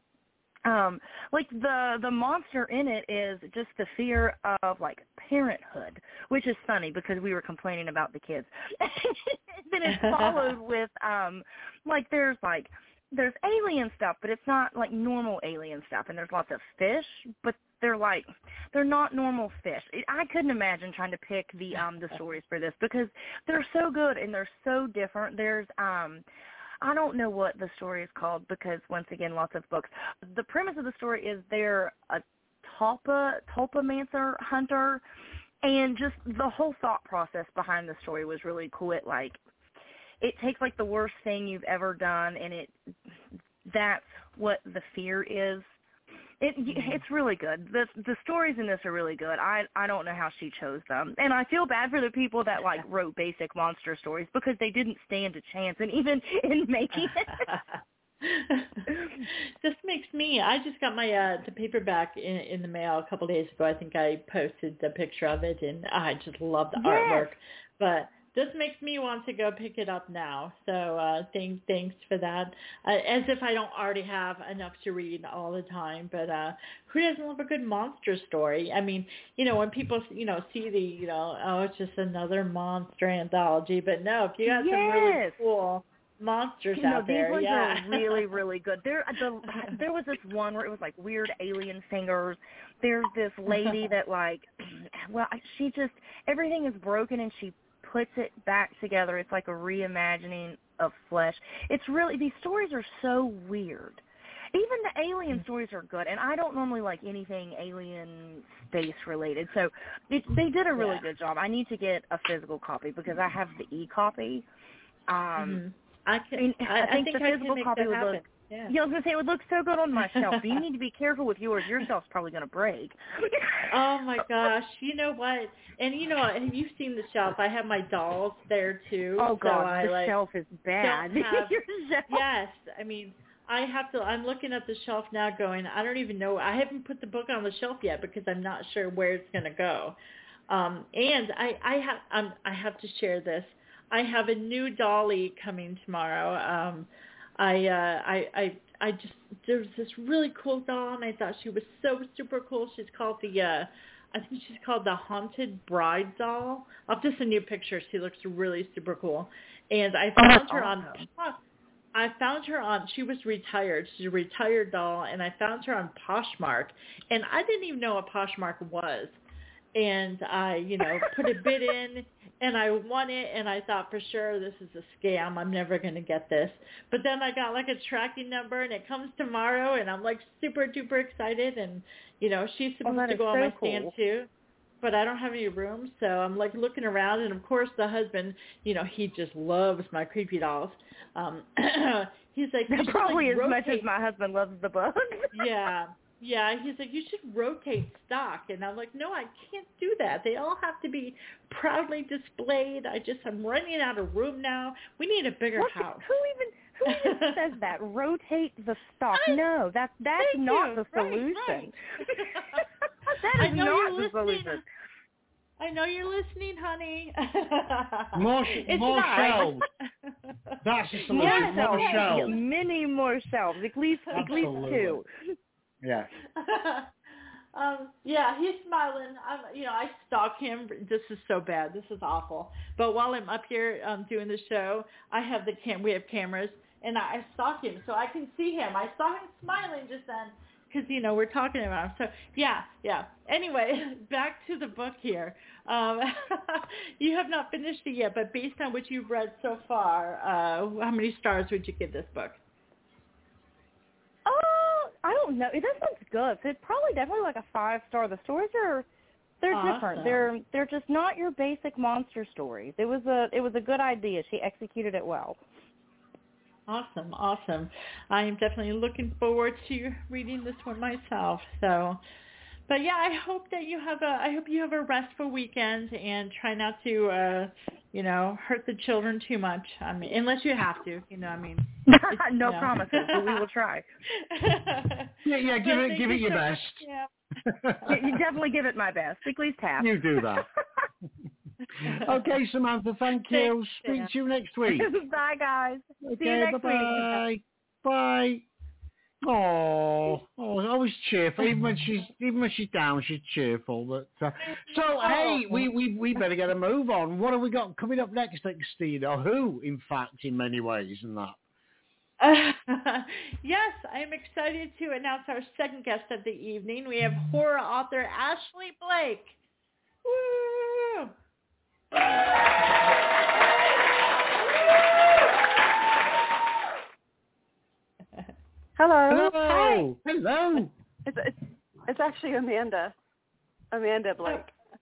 The monster in it is just the fear of parenthood, which is funny because we were complaining about the kids. Then it's followed with there's alien stuff, but it's not normal alien stuff, and there's lots of fish, but they're not normal fish. I couldn't imagine trying to pick the stories for this because they're so good and they're so different. There's I don't know what the story is called because, once again, lots of books. The premise of the story is they're a tulpamancer hunter, and just the whole thought process behind the story was really cool. It takes the worst thing you've ever done, and that's what the fear is. It's really good. The stories in this are really good. I don't know how she chose them. And I feel bad for the people that wrote basic monster stories because they didn't stand a chance, and even in making it. This makes me, I just got my the paperback in the mail a couple days ago. I think I posted the picture of it, and I just love the artwork. But this makes me want to go pick it up now. So thanks for that. As if I don't already have enough to read all the time. But who doesn't love a good monster story? I mean, when people, see the, it's just another monster anthology. But no, if you got some really cool monsters out there, these ones are really, really good. There was this one where it was weird alien fingers. There's this lady that she just, everything is broken and she puts it back together. It's like a reimagining of flesh. It's really, these stories are so weird. Even the alien stories are good, and I don't normally like anything alien space related. So they did a really good job. I need to get a physical copy because I have the e-copy. I think the physical copy would look. Yeah, I was going to say, it would look so good on my shelf. But you need to be careful with yours. Your shelf's probably going to break. Oh, my gosh. You know what? And, have you seen the shelf? I have my dolls there, too. Oh, God, the shelf is bad. Yes. I mean, I'm looking at the shelf now going, I don't even know. I haven't put the book on the shelf yet because I'm not sure where it's going to go. And I have to share this. I have a new dolly coming tomorrow. I just, there's this really cool doll, and I thought she was so super cool. She's called I think she's called the Haunted Bride doll. I'll just send you a picture. She looks really super cool. And I found her on, she was retired. She's a retired doll, and I found her on Poshmark. And I didn't even know what Poshmark was. And I, put a bid in, and I won it, and I thought for sure this is a scam. I'm never going to get this. But then I got like a tracking number, and it comes tomorrow, and I'm like super duper excited. And, she's supposed to go on my stand too, but I don't have any room. So I'm like looking around, and of course the husband, he just loves my creepy dolls. He's like, probably as much as my husband loves the bugs. Yeah, he's like, you should rotate stock. And I'm like, no, I can't do that. They all have to be proudly displayed. I'm running out of room now. We need a bigger house. Who even says that? Rotate the stock. No, that's not the solution. Right. That is not the solution. I know you're listening, honey. More shelves. That's the solution. More shelves. Many more shelves. At least 2. Yeah. Yeah, he's smiling. I stalk him. This is so bad. This is awful. But while I'm up here doing the show, we have cameras, and I stalk him so I can see him. I saw him smiling just then because, we're talking about him. So, yeah. Anyway, back to the book here. You have not finished it yet, but based on what you've read so far, how many stars would you give this book? I don't know. This one's good. So it's definitely like a 5-star. The stories they're awesome. different. They're just not your basic monster stories. It was a good idea. She executed it well. Awesome. I am definitely looking forward to reading this one myself. So, but yeah, I hope you have a restful weekend and try not to hurt the children too much. I mean, unless you have to, No promises, but we will try. Yeah, give it your best. Yeah. You definitely give it my best. At least half. You do that. Okay, Samantha, thank you. Speak to you next week. Bye, guys. Okay, see you next bye-bye. week. Bye. Oh, always cheerful. Even when she's down, she's cheerful. But hey, we better get a move on. What have we got coming up next, Christina? Who, in fact, in many ways, and that. Yes, I am excited to announce our second guest of the evening. We have horror author Ashley Blake. Woo! Hello. Hi. Hello. It's actually Amanda Blake.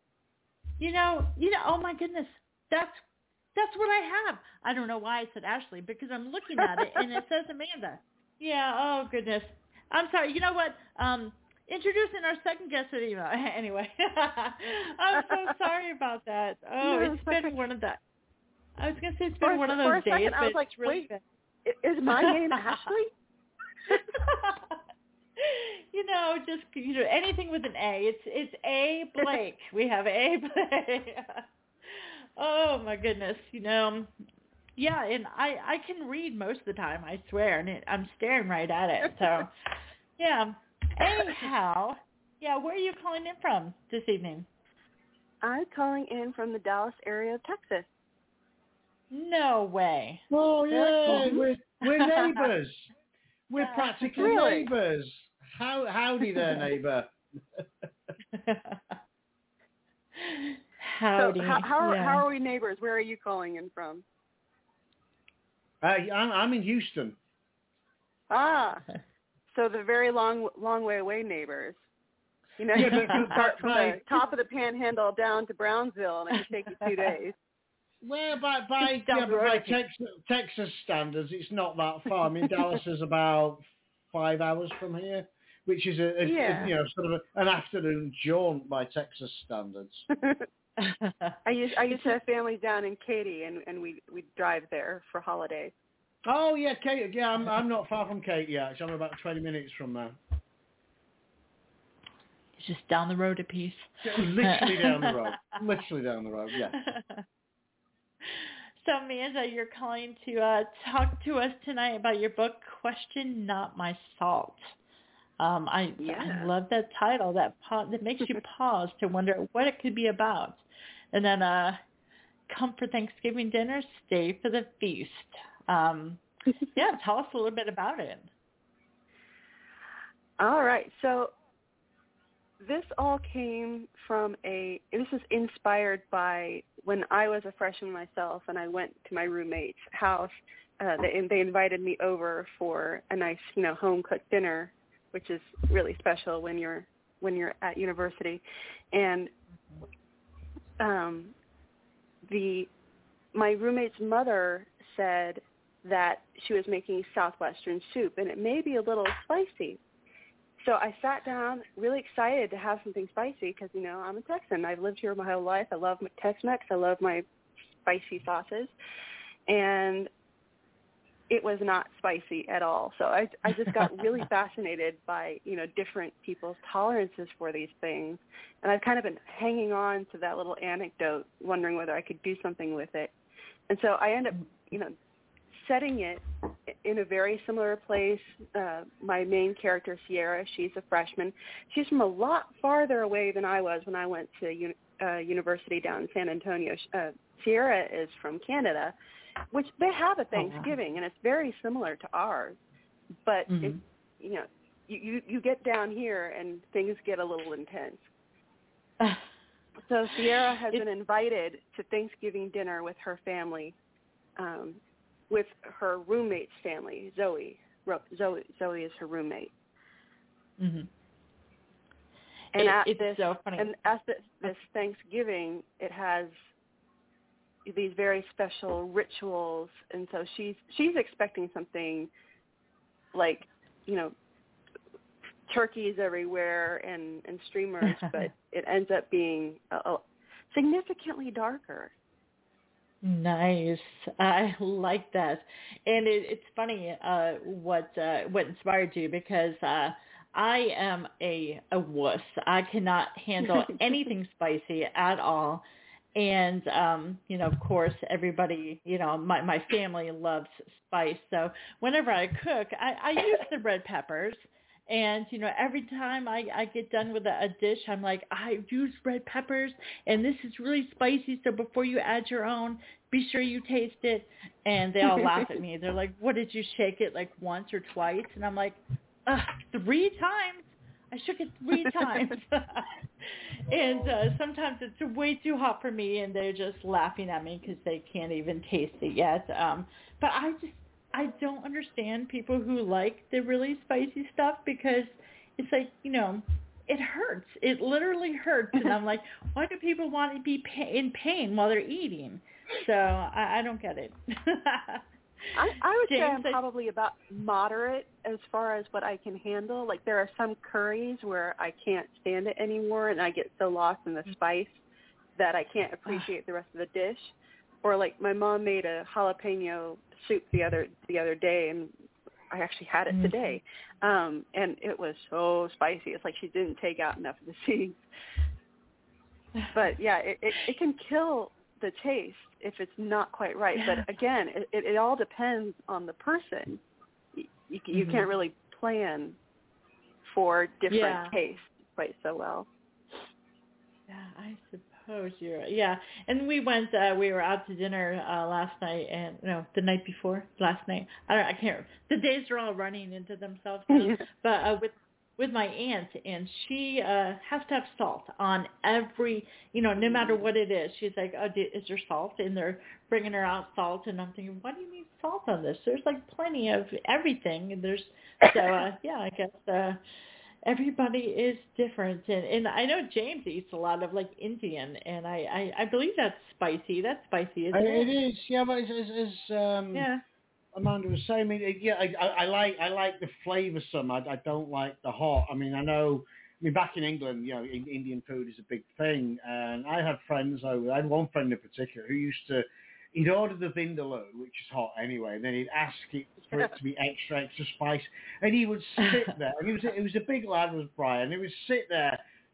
Oh my goodness, that's what I have. I don't know why I said Ashley because I'm looking at it and it says Amanda. Yeah. Oh goodness. I'm sorry. You know what? Introducing our second guest of the evening. Anyway, I'm so sorry about that. Oh, it's been one of that. I was gonna say it's been one of those days. I was like, really wait, is my name Ashley? Just anything with an A. It's A Blake. We have A Blake. Oh my goodness. Yeah, and I can read most of the time, I swear, and I'm staring right at it. So, yeah. Anyhow, where are you calling in from this evening? I'm calling in from the Dallas area of Texas. No way. Oh yeah, we're neighbours. We're practically neighbours. Howdy there, neighbour. Howdy. So how are we neighbours? Where are you calling in from? I'm in Houston. So the very long way away neighbors. You start from the top of the Panhandle down to Brownsville, and it can take you 2 days. Well, by Texas standards, it's not that far. I mean, Dallas is about 5 hours from here, which is sort of an afternoon jaunt by Texas standards. I used to have family down in Katy, and we drive there for holidays. Oh yeah, Katy. Yeah, I'm not far from Katy actually. I'm about 20 minutes from there. It's just down the road a piece. Literally down the road. Literally down the road, yeah. So, Amanda, you're calling to talk to us tonight about your book, Question Not My Salt. I love that title. That makes you pause to wonder what it could be about. And then come for Thanksgiving dinner, stay for the feast. Tell us a little bit about it. All right. So this all came from this was inspired by when I was a freshman myself and I went to my roommate's house. They invited me over for a nice, home-cooked dinner, which is really special when you're at university. And my roommate's mother said that she was making Southwestern soup, and it may be a little spicy. So I sat down really excited to have something spicy because, I'm a Texan. I've lived here my whole life. I love Tex-Mex. I love my spicy sauces. And it was not spicy at all. So I just got really fascinated by, different people's tolerances for these things. And I've kind of been hanging on to that little anecdote, wondering whether I could do something with it. And so I end up, setting it in a very similar place. My main character, Sierra, she's a freshman. She's from a lot farther away than I was when I went to university down in San Antonio. Sierra is from Canada, which they have a Thanksgiving, and it's very similar to ours. But, you get down here and things get a little intense. So Sierra has been invited to Thanksgiving dinner with her family, with her roommate's family, Zoe. Zoe is her roommate. Mm-hmm. And it's so funny. And at this Thanksgiving, it has these very special rituals, and so she's expecting something like, turkeys everywhere and streamers, but it ends up being significantly darker. Nice. I like that. And it's funny what inspired you, because I am a wuss. I cannot handle anything spicy at all. And, of course, everybody, my family loves spice. So whenever I cook, I use the red peppers. And, every time I get done with a dish, I'm like, I've used red peppers, and this is really spicy, so before you add your own, be sure you taste it. And they all laugh at me. They're like, what, did you shake it like once or twice? And I'm like, 3 times. I shook it 3 times. And sometimes it's way too hot for me, and they're just laughing at me because they can't even taste it yet. But I don't understand people who like the really spicy stuff, because it's like, it hurts. It literally hurts. And I'm like, why do people want to be in pain while they're eating? So I don't get it. I would say I'm probably about moderate as far as what I can handle. Like, there are some curries where I can't stand it anymore, and I get so lost in the spice that I can't appreciate the rest of the dish. Or like my mom made a jalapeno soup the other day, and I actually had it today, and it was so spicy. It's like she didn't take out enough of the seeds. But yeah, it can kill the taste if it's not quite right. Yeah. But again, it all depends on the person. You can't really plan for different tastes quite so well. Yeah, I suppose and we went. We were out to dinner last night, and the night before last night. I can't. The days are all running into themselves now. But with my aunt, and she has to have salt on every, no matter what it is. She's like, oh, is there salt? And they're bringing her out salt, and I'm thinking, why do you need salt on this? There's like plenty of everything. And there's I guess everybody is different. And I know James eats a lot of like Indian, and I believe that's spicy. That's spicy, isn't it? It is, yeah, but it's Amanda was saying, I like the flavour some. I don't like the hot. Back in England, Indian food is a big thing. And I had friends over. I had one friend in particular who he'd order the vindaloo, which is hot anyway, and then he'd ask for it to be extra spice. And he would sit there. And it was a big lad, was Brian. He would sit there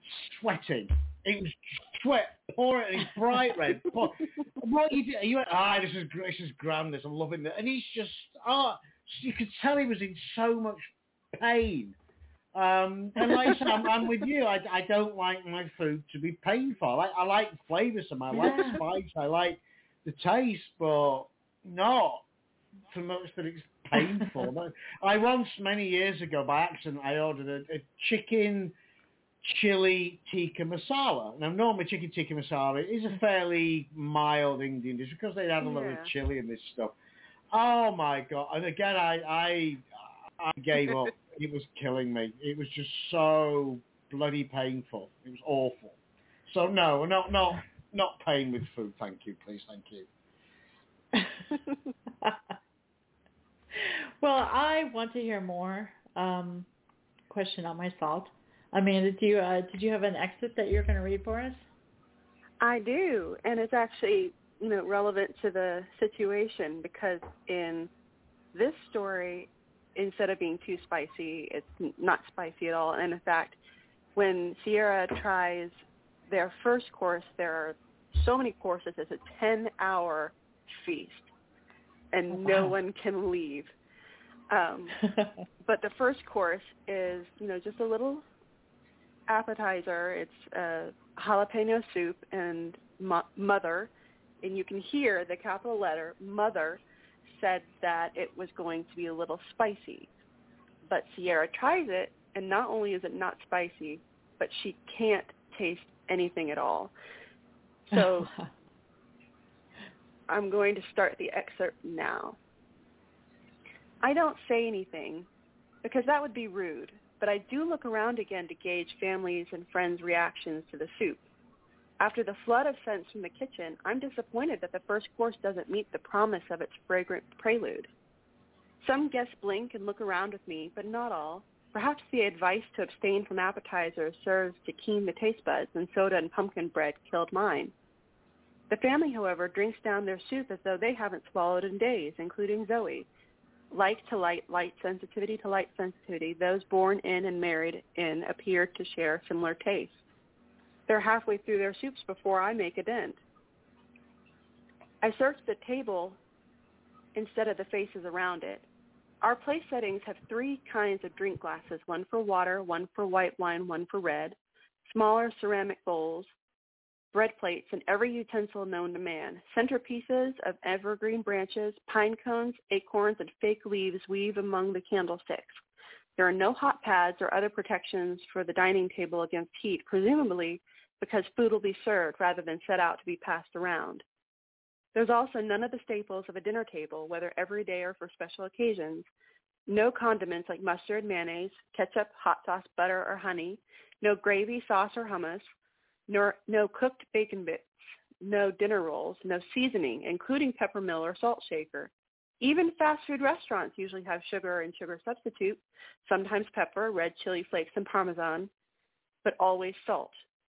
sweating. It was sweat pouring, it's bright red. What you do? You went, this is grand. I'm loving it. And he's just, you could tell he was in so much pain. And like I said, I'm with you. I don't like my food to be painful. I like flavors, and I like spice. I like the taste, but not so much that it's painful. I once, many years ago, by accident, I ordered a chicken chili tikka masala. Now, normally chicken tikka masala is a fairly mild Indian dish because they add a lot of chili in this stuff. Oh my God! And again, I gave up. It was killing me. It was just so bloody painful. It was awful. So no, not pain with food. Thank you, please. Thank you. Well, I want to hear more. Question on my salt. Amanda, did you have an exit that you're going to read for us? I do, and it's actually relevant to the situation, because in this story, instead of being too spicy, it's not spicy at all. And in fact, when Sierra tries their first course, there are so many courses. It's a 10-hour feast, and no one can leave. But the first course is, just a little appetizer. It's jalapeno soup, and Mother, and you can hear the capital letter, Mother, said that it was going to be a little spicy. But Sierra tries it, and not only is it not spicy, but she can't taste anything at all. So I'm going to start the excerpt now. I don't say anything because that would be rude, but I do look around again to gauge families' and friends' reactions to the soup. After the flood of scents from the kitchen, I'm disappointed that the first course doesn't meet the promise of its fragrant prelude. Some guests blink and look around with me, but not all. Perhaps the advice to abstain from appetizers serves to keen the taste buds, and soda and pumpkin bread killed mine. The family, however, drinks down their soup as though they haven't swallowed in days, including Zoe. Like to light, light sensitivity to light sensitivity, those born in and married in appear to share similar tastes. They're halfway through their soups before I make a dent. I search the table instead of the faces around it. Our place settings have 3 kinds of drink glasses, one for water, one for white wine, one for red, smaller ceramic bowls, bread plates, and every utensil known to man, centerpieces of evergreen branches, pine cones, acorns, and fake leaves weave among the candlesticks. There are no hot pads or other protections for the dining table against heat, presumably because food will be served rather than set out to be passed around. There's also none of the staples of a dinner table, whether every day or for special occasions. No condiments like mustard, mayonnaise, ketchup, hot sauce, butter, or honey. No gravy, sauce, or hummus. No cooked bacon bits. No dinner rolls. No seasoning, including peppermill or salt shaker. Even fast food restaurants usually have sugar and sugar substitute, sometimes pepper, red chili flakes, and Parmesan, but always salt.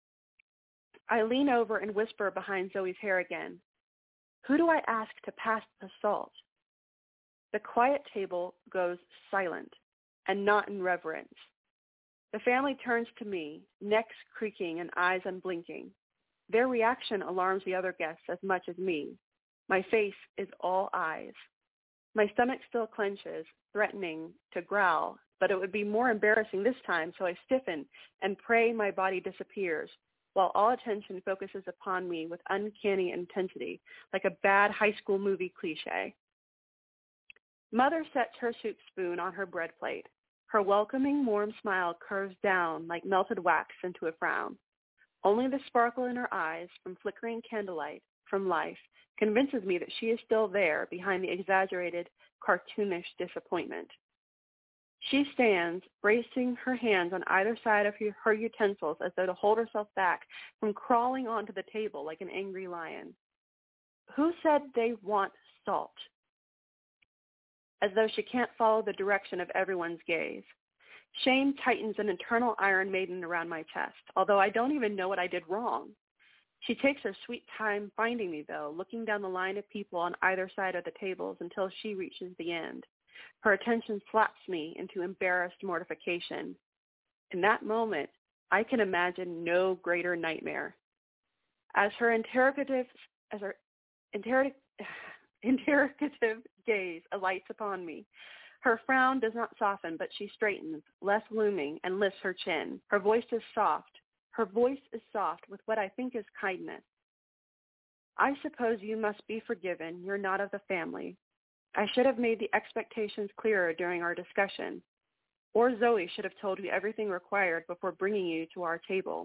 I lean over and whisper behind Zoe's hair again. Who do I ask to pass the salt? The quiet table goes silent, and not in reverence. The family turns to me, necks creaking and eyes unblinking. Their reaction alarms the other guests as much as me. My face is all eyes. My stomach still clenches, threatening to growl, but it would be more embarrassing this time, so I stiffen and pray my body disappears, while all attention focuses upon me with uncanny intensity, like a bad high school movie cliche. Mother sets her soup spoon on her bread plate. Her welcoming, warm smile curves down like melted wax into a frown. Only the sparkle in her eyes from flickering candlelight, from life, convinces me that she is still there behind the exaggerated, cartoonish disappointment. She stands, bracing her hands on either side of her utensils as though to hold herself back from crawling onto the table like an angry lion. Who said they want salt? As though she can't follow the direction of everyone's gaze. Shame tightens an internal Iron Maiden around my chest, although I don't even know what I did wrong. She takes her sweet time finding me, though, looking down the line of people on either side of the tables until she reaches the end. Her attention slaps me into embarrassed mortification. In that moment, I can imagine no greater nightmare. As her interrogative gaze alights upon me, her frown does not soften, but she straightens, less looming, and lifts her chin. Her voice is soft. Her voice is soft with what I think is kindness. I suppose you must be forgiven. You're not of the family. I should have made the expectations clearer during our discussion. Or Zoe should have told you everything required before bringing you to our table.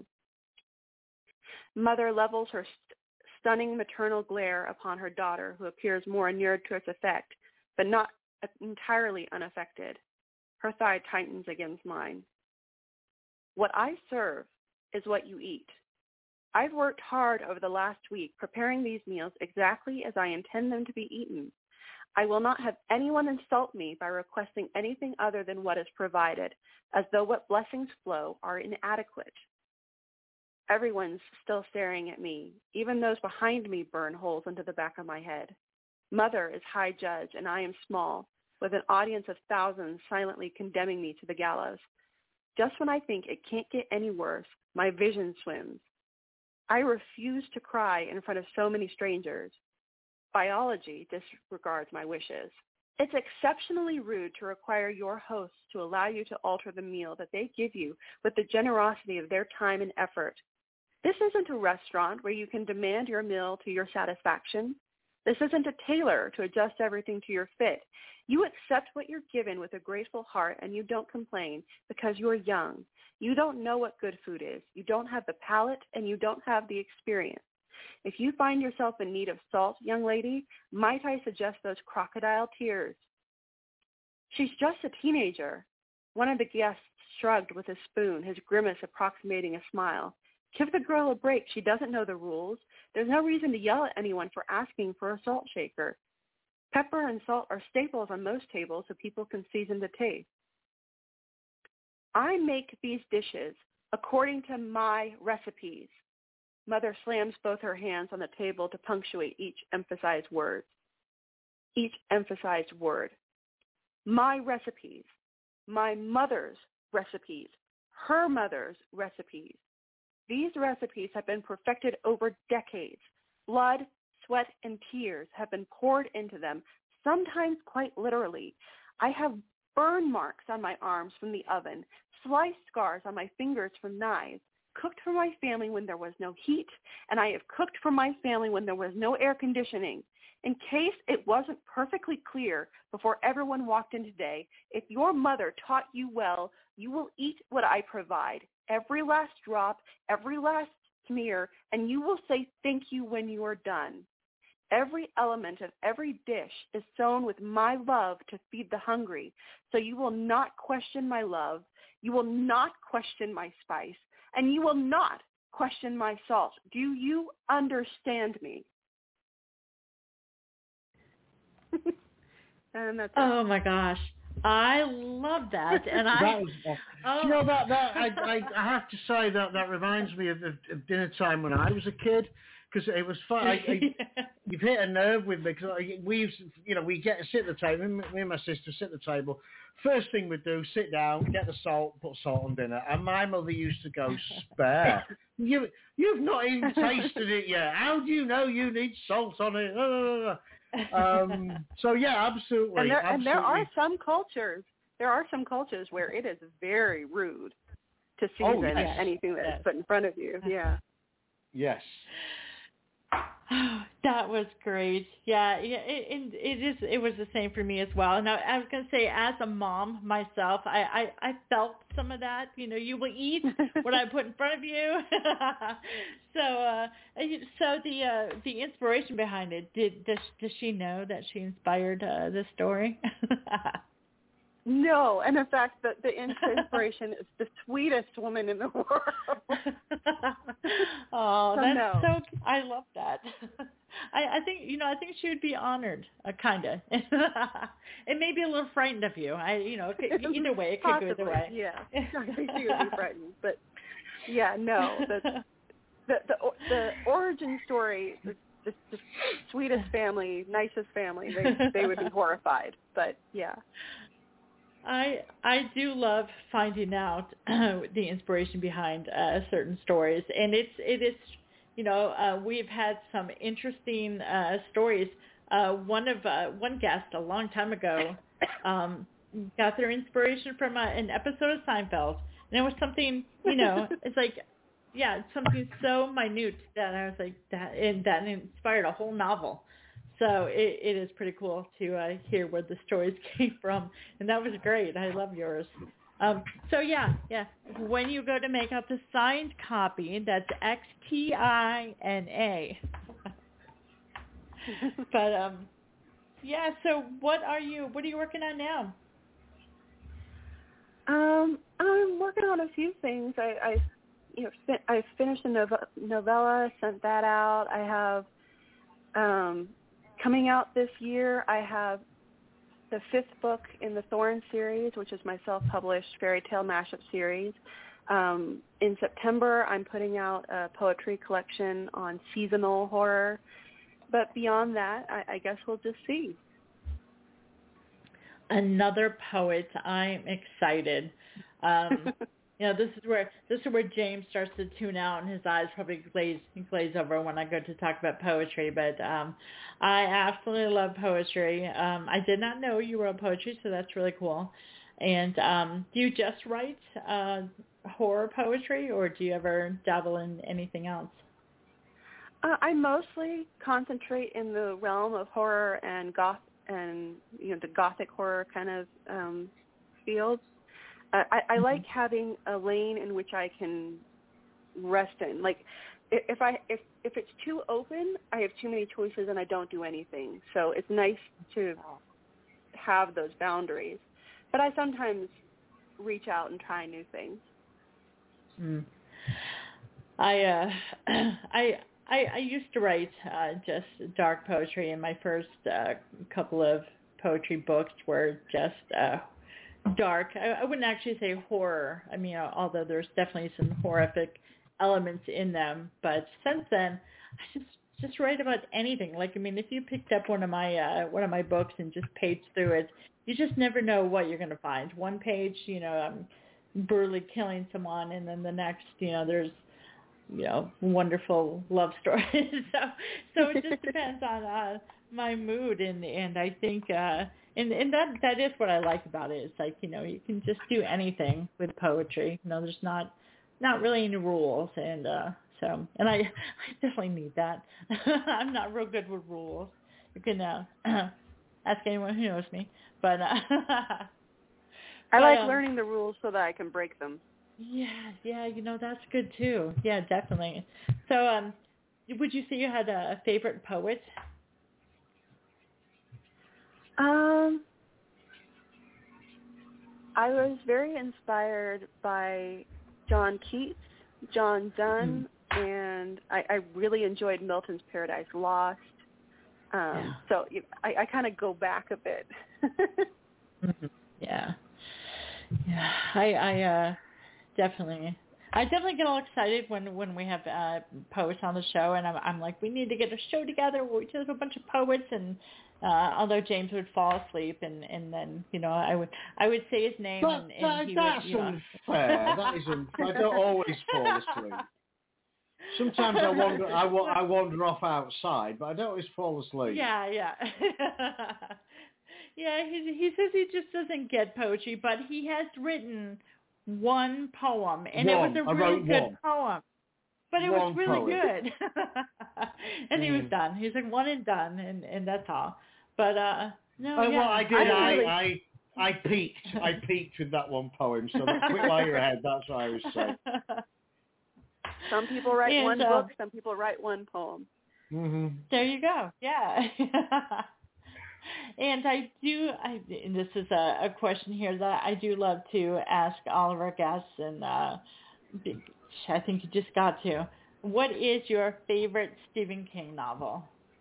Mother levels her stunning maternal glare upon her daughter, who appears more inured to its effect, but not entirely unaffected. Her thigh tightens against mine. What I serve is what you eat. I've worked hard over the last week preparing these meals exactly as I intend them to be eaten. I will not have anyone insult me by requesting anything other than what is provided, as though what blessings flow are inadequate. Everyone's still staring at me. Even those behind me burn holes into the back of my head. Mother is high judge, and I am small, with an audience of thousands silently condemning me to the gallows. Just when I think it can't get any worse, my vision swims. I refuse to cry in front of so many strangers. Biology disregards my wishes. It's exceptionally rude to require your hosts to allow you to alter the meal that they give you with the generosity of their time and effort. This isn't a restaurant where you can demand your meal to your satisfaction. This isn't a tailor to adjust everything to your fit. You accept what you're given with a grateful heart, and you don't complain because you're young. You don't know what good food is. You don't have the palate, and you don't have the experience. If you find yourself in need of salt, young lady, might I suggest those crocodile tears? She's just a teenager. One of the guests shrugged with a spoon, his grimace approximating a smile. Give the girl a break. She doesn't know the rules. There's no reason to yell at anyone for asking for a salt shaker. Pepper and salt are staples on most tables so people can season the taste. I make these dishes according to my recipes. Mother slams both her hands on the table to punctuate each emphasized word. Each emphasized word. My recipes. My mother's recipes. Her mother's recipes. These recipes have been perfected over decades. Blood, sweat, and tears have been poured into them, sometimes quite literally. I have burn marks on my arms from the oven, slice scars on my fingers from knives, cooked for my family when there was no heat, and I have cooked for my family when there was no air conditioning. In case it wasn't perfectly clear before everyone walked in today, if your mother taught you well, you will eat what I provide, every last drop, every last smear, and you will say thank you when you are done. Every element of every dish is sown with my love to feed the hungry, so you will not question my love, you will not question my spice, and you will not question my salt. Do you understand me? And that's oh my gosh, I love that, and I have to say that reminds me of dinner time when I was a kid, because it was fun. You've hit a nerve with me, because we get to sit at the table. Me and my sister sit at the table. First thing we do, sit down, get the salt, put salt on dinner. And my mother used to go, spare. You've not even tasted it yet. How do you know you need salt on it? So yeah, absolutely. And there are some cultures. There are some cultures where it is very rude to season anything that is put in front of you. Yeah. Yes. That was great. Yeah, it was the same for me as well. Now, I was going to say, as a mom myself, I felt some of that. You will eat what I put in front of you. So the inspiration behind it, does she know that she inspired this story? No, and in fact, the inspiration is the sweetest woman in the world. Oh, that's so. I love that. I think she would be honored, kinda, and maybe a little frightened of you. Either way, it could Possibly, go either way. Yeah, I think she would be frightened, but yeah, no. The origin story, the sweetest family, nicest family, they would be horrified, but yeah. I do love finding out the inspiration behind certain stories, and it is, you know, we've had some interesting stories. One guest a long time ago got their inspiration from an episode of Seinfeld, and it was something, you know, it's like, yeah, it's something so minute that I was like that inspired a whole novel. So it is pretty cool to hear where the stories came from, and that was great. I love yours. So yeah. When you go to make out the signed copy, that's XTINA. But yeah. So what are you working on now? I'm working on a few things. I finished a novella, sent that out. I have coming out this year, I have the 5th book in the Thorn series, which is my self-published fairy tale mashup series. In September, I'm putting out a poetry collection on seasonal horror. But beyond that, I guess we'll just see. Another poet. I'm excited. You know, this is where James starts to tune out, and his eyes probably glaze over when I go to talk about poetry. But I absolutely love poetry. I did not know you wrote poetry, so that's really cool. And do you just write horror poetry, or do you ever dabble in anything else? I mostly concentrate in the realm of horror and the gothic horror kind of fields. I like having a lane in which I can rest in. Like, if it's too open, I have too many choices and I don't do anything. So it's nice to have those boundaries. But I sometimes reach out and try new things. I used to write just dark poetry, and my first couple of poetry books were just dark. I wouldn't actually say horror. I mean, although there's definitely some horrific elements in them. But since then, I just write about anything. Like, I mean, if you picked up one of my books and just paged through it, you just never know what you're going to find. One page, you know, I'm brutally killing someone, and then the next, you know, there's, you know, wonderful love stories. so it just depends on my mood, and I think and that is what I like about it. It's like, you know, you can just do anything with poetry. You know, there's not really any rules, and so I definitely need that. I'm not real good with rules. You can ask anyone who knows me, but I like learning the rules so that I can break them. Yeah, you know, that's good too. Yeah, definitely. So, would you say you had a favorite poet? I was very inspired by John Keats, John Donne, and I really enjoyed Milton's Paradise Lost. So I kind of go back a bit. Yeah. I definitely get all excited when we have poets on the show, and I'm like, we need to get a show together where we just have a bunch of poets, and although James would fall asleep, and then, you know, I would say his name, and he that's would, you know. unfair. That is unfair. I don't always fall asleep. Sometimes I wander off outside, but I don't always fall asleep. Yeah. Yeah, he says he just doesn't get poetry, but he has written one poem, and it was a really good poem. But it was really good. And he was done. He was like, one and done, and that's all. But no. Oh, well, I did. I peaked with that one poem. So quick while you're ahead, that's what I was saying. Some people write one book. Some people write one poem. Mm-hmm. There you go. Yeah. And and this is a question here that I do love to ask all of our guests, and I think you just got to. What is your favorite Stephen King novel?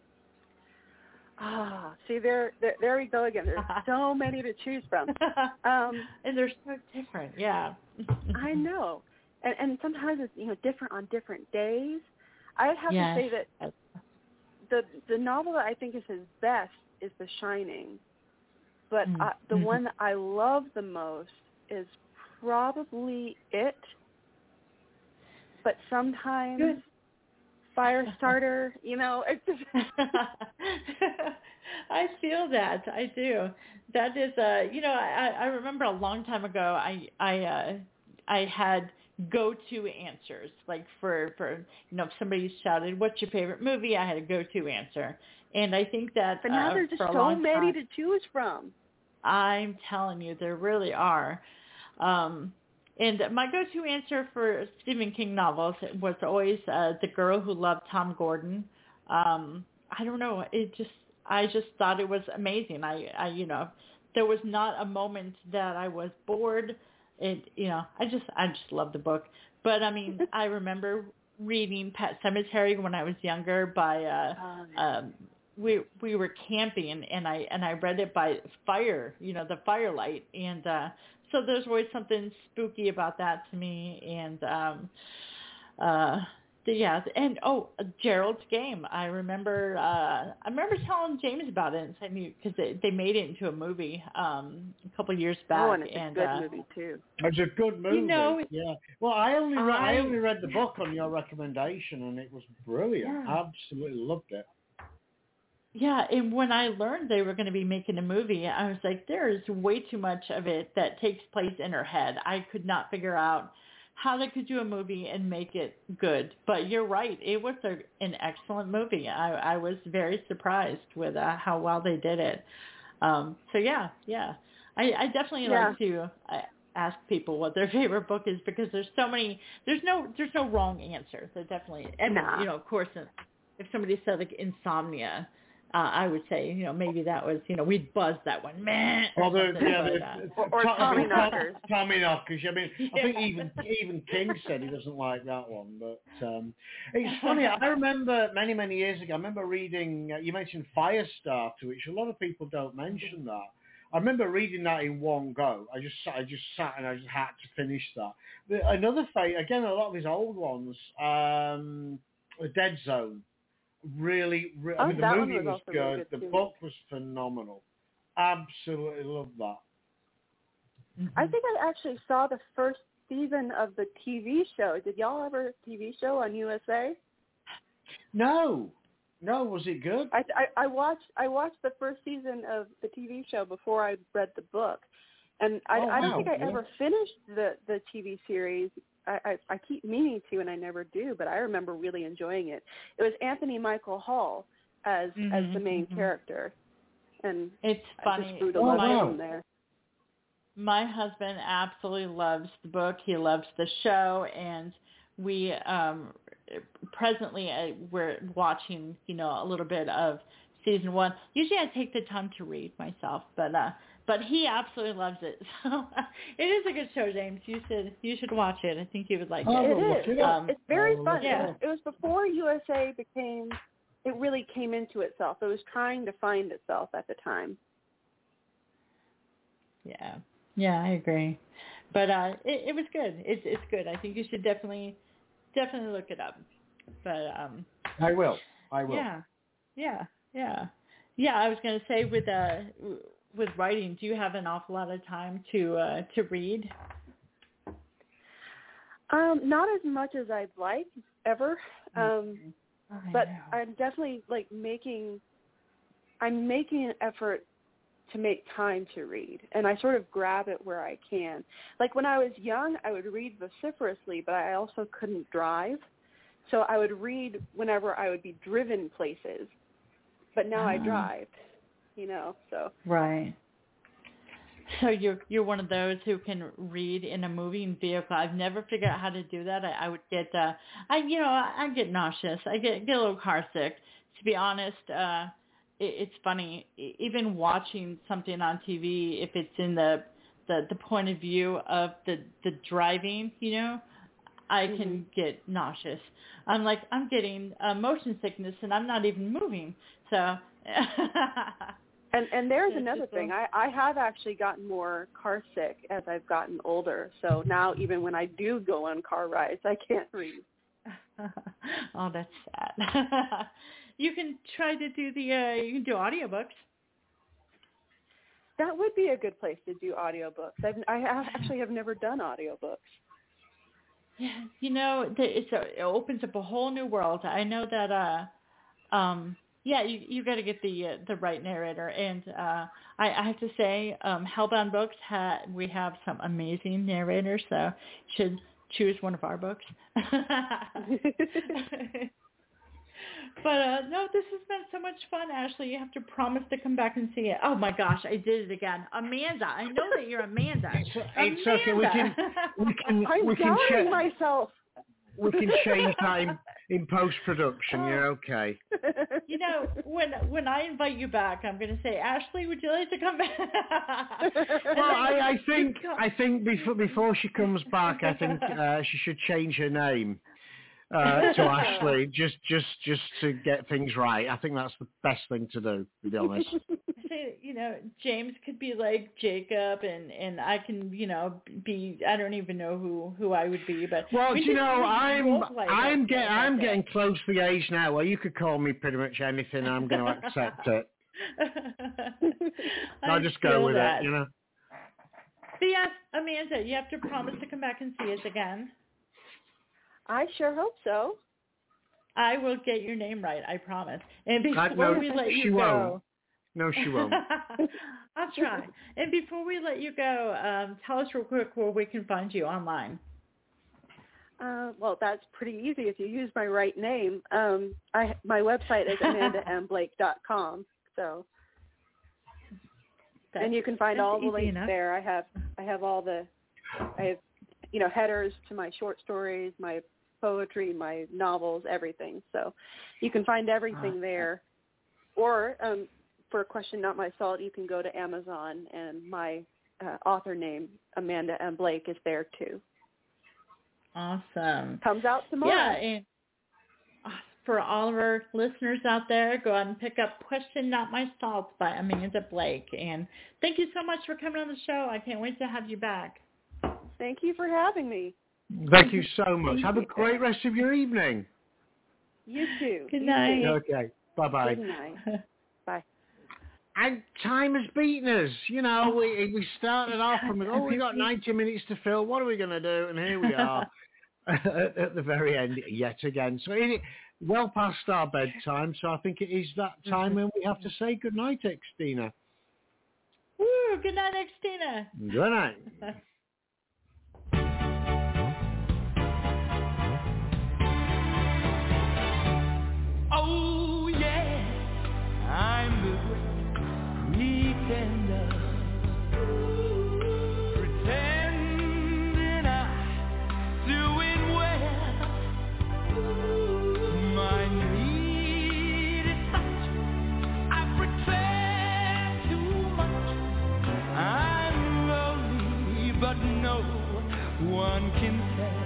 See, there we go again. There's so many to choose from. And they're so different, yeah. I know. And sometimes it's, you know, different on different days. I would have to say that the novel that I think is his best is The Shining. but the one that I love the most is probably It. But sometimes Firestarter, it's just... I feel that. I do. That is, I remember a long time ago, I had go-to answers, like for if somebody shouted, "What's your favorite movie?" I had a go-to answer, and I think that. But now there's just so many to choose from. I'm telling you, there really are. And my go-to answer for Stephen King novels was always The Girl Who Loved Tom Gordon. I don't know. I just thought it was amazing. I there was not a moment that I was bored. I just loved the book. But I mean, I remember reading Pet Sematary when I was younger by we were camping and I read it by fire, the firelight, and so there's always something spooky about that to me. And Gerald's Game. I remember telling James about it, and I knew because they made it into a movie a couple of years back. Oh, and it's a good movie too. It's a good movie. Yeah. Well, I only read the book on your recommendation, and it was brilliant. I absolutely loved it. Yeah, and when I learned they were going to be making a movie, I was like, there is way too much of it that takes place in her head. I could not figure out how they could do a movie and make it good. But you're right. It was an excellent movie. I was very surprised with how well they did it. I definitely like to ask people what their favorite book is, because there's so many. There's no wrong answer. There definitely, and of course, if somebody said like Insomnia, I would say, maybe that was, we'd buzz that one, meh. Or Tommy Knockers. Tommy Knockers. I mean, I think even King said he doesn't like that one. But it's funny. I remember many, many years ago, I remember reading, you mentioned Firestarter, which a lot of people don't mention that. I remember reading that in one go. I just sat and I just had to finish that. Another again, a lot of his old ones, The Dead Zone. Really, I mean, the movie was good. Really good the book was phenomenal. Absolutely loved that. I think I actually saw the first season of the TV show. Did y'all ever TV show on USA? No. Was it good? I watched the first season of the TV show before I read the book, and I don't think I ever finished the TV series. I keep meaning to, and I never do, but I remember really enjoying it. It was Anthony Michael Hall as the main character, and it's funny. I just grew to love him there. My husband absolutely loves the book. He loves the show, and we presently we're watching, a little bit of season 1. Usually I take the time to read myself, but he absolutely loves it. So it is a good show, James. You should watch it. I think you would like it. It is. It's very fun. Yeah. It was before USA it really came into itself. It was trying to find itself at the time. Yeah, I agree. But it was good. It's good. I think you should definitely look it up. But I will. Yeah. I was going to say with writing, do you have an awful lot of time to read? Not as much as I'd like ever. But I'm definitely making an effort to make time to read, and I sort of grab it where I can. Like when I was young, I would read vociferously, but I also couldn't drive. So I would read whenever I would be driven places. But now I drive, so. Right. So you're one of those who can read in a moving vehicle. I've never figured out how to do that. I would get I get nauseous. I get a little car sick. To be honest, it's funny. Even watching something on TV, if it's in the point of view of the driving, I can get nauseous. I'm getting motion sickness, and I'm not even moving. So. And there's another thing. I have actually gotten more car sick as I've gotten older. So now even when I do go on car rides, I can't read. Oh, that's sad. You can try to do you can do audiobooks. That would be a good place to do audiobooks. I actually have never done audiobooks. Yeah, it opens up a whole new world. I know that. You got to get the right narrator, and I have to say, Hellbound Books we have some amazing narrators. So should choose one of our books. But no, this has been so much fun, Ashley. You have to promise to come back and see it. Oh my gosh, I did it again, Amanda. I know that you're Amanda. It's okay. We can I'm doubting myself. We can change time in post-production. You're okay. When I invite you back, I'm going to say, Ashley, would you like to come back? Well, I think before she comes back, I think she should change her name to Ashley, just to get things right. I think that's the best thing to do, to be honest. James could be like Jacob, and I can, be, I don't even know who I would be, but well, I'm getting close to the age now where you could call me pretty much anything. I'm going to accept it. I'll just go with it, But yes, Amanda, you have to promise to come back and see us again. I sure hope so. I will get your name right, I promise. And before we let you go... No, she won't. I'll try. And before we let you go, tell us real quick where we can find you online. Well, that's pretty easy if you use my right name. My website is amandamblake.com. So, and you can find all the links there. I have headers to my short stories, my poetry, my novels, everything. So you can find everything there. Or for A Question Not My Fault, you can go to Amazon, and my author name, Amanda M. Blake, is there too. Awesome. Comes out tomorrow. Yeah, and for all of our listeners out there, go out and pick up Question Not My Fault by Amanda Blake. And thank you so much for coming on the show. I can't wait to have you back. Thank you for having me. Thank you so much. Have a great rest of your evening. You too. Good night. Okay. Bye-bye. Good night. Bye. And time has beaten us. We started off and we got 90 minutes to fill. What are we going to do? And here we are at the very end yet again. So well past our bedtime. So I think it is that time when we have to say good night, Xtina. Woo! Good night, Xtina. Good night. Oh yeah, I'm the great pretender, pretending I'm doing well. My need is such, I pretend too much. I'm lonely, but no one can tell.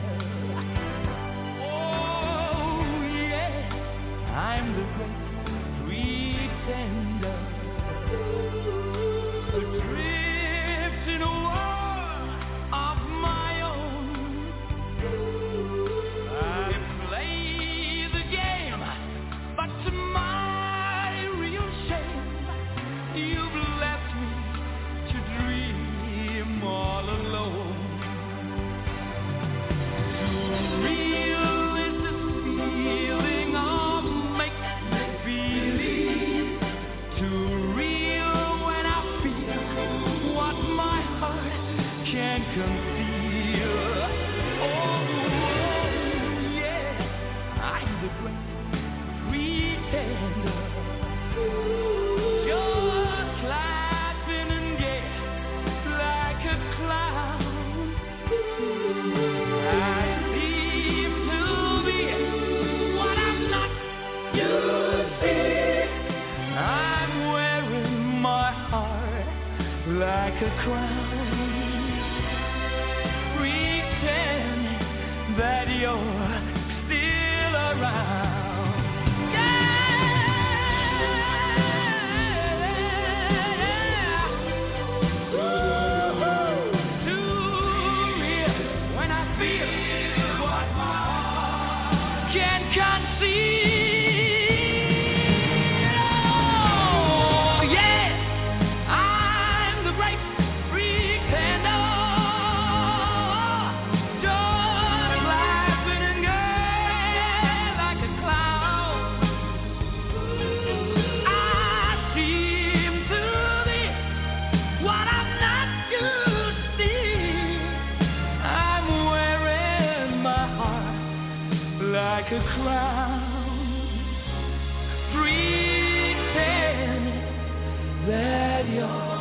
I'm the great pretender, adrift in a world of my own. I play the game, but to my real shame, you've left me to dream all alone. Too real is this feeling of conceal. Oh yeah, I'm the great pretender, just laughing and gay like a clown. I seem to be what I'm not. You see, I'm wearing my heart like a crown. That you're still around. Yeah. Ooh, too real when I feel what my heart can conceal. Oh, yeah, I'm radio.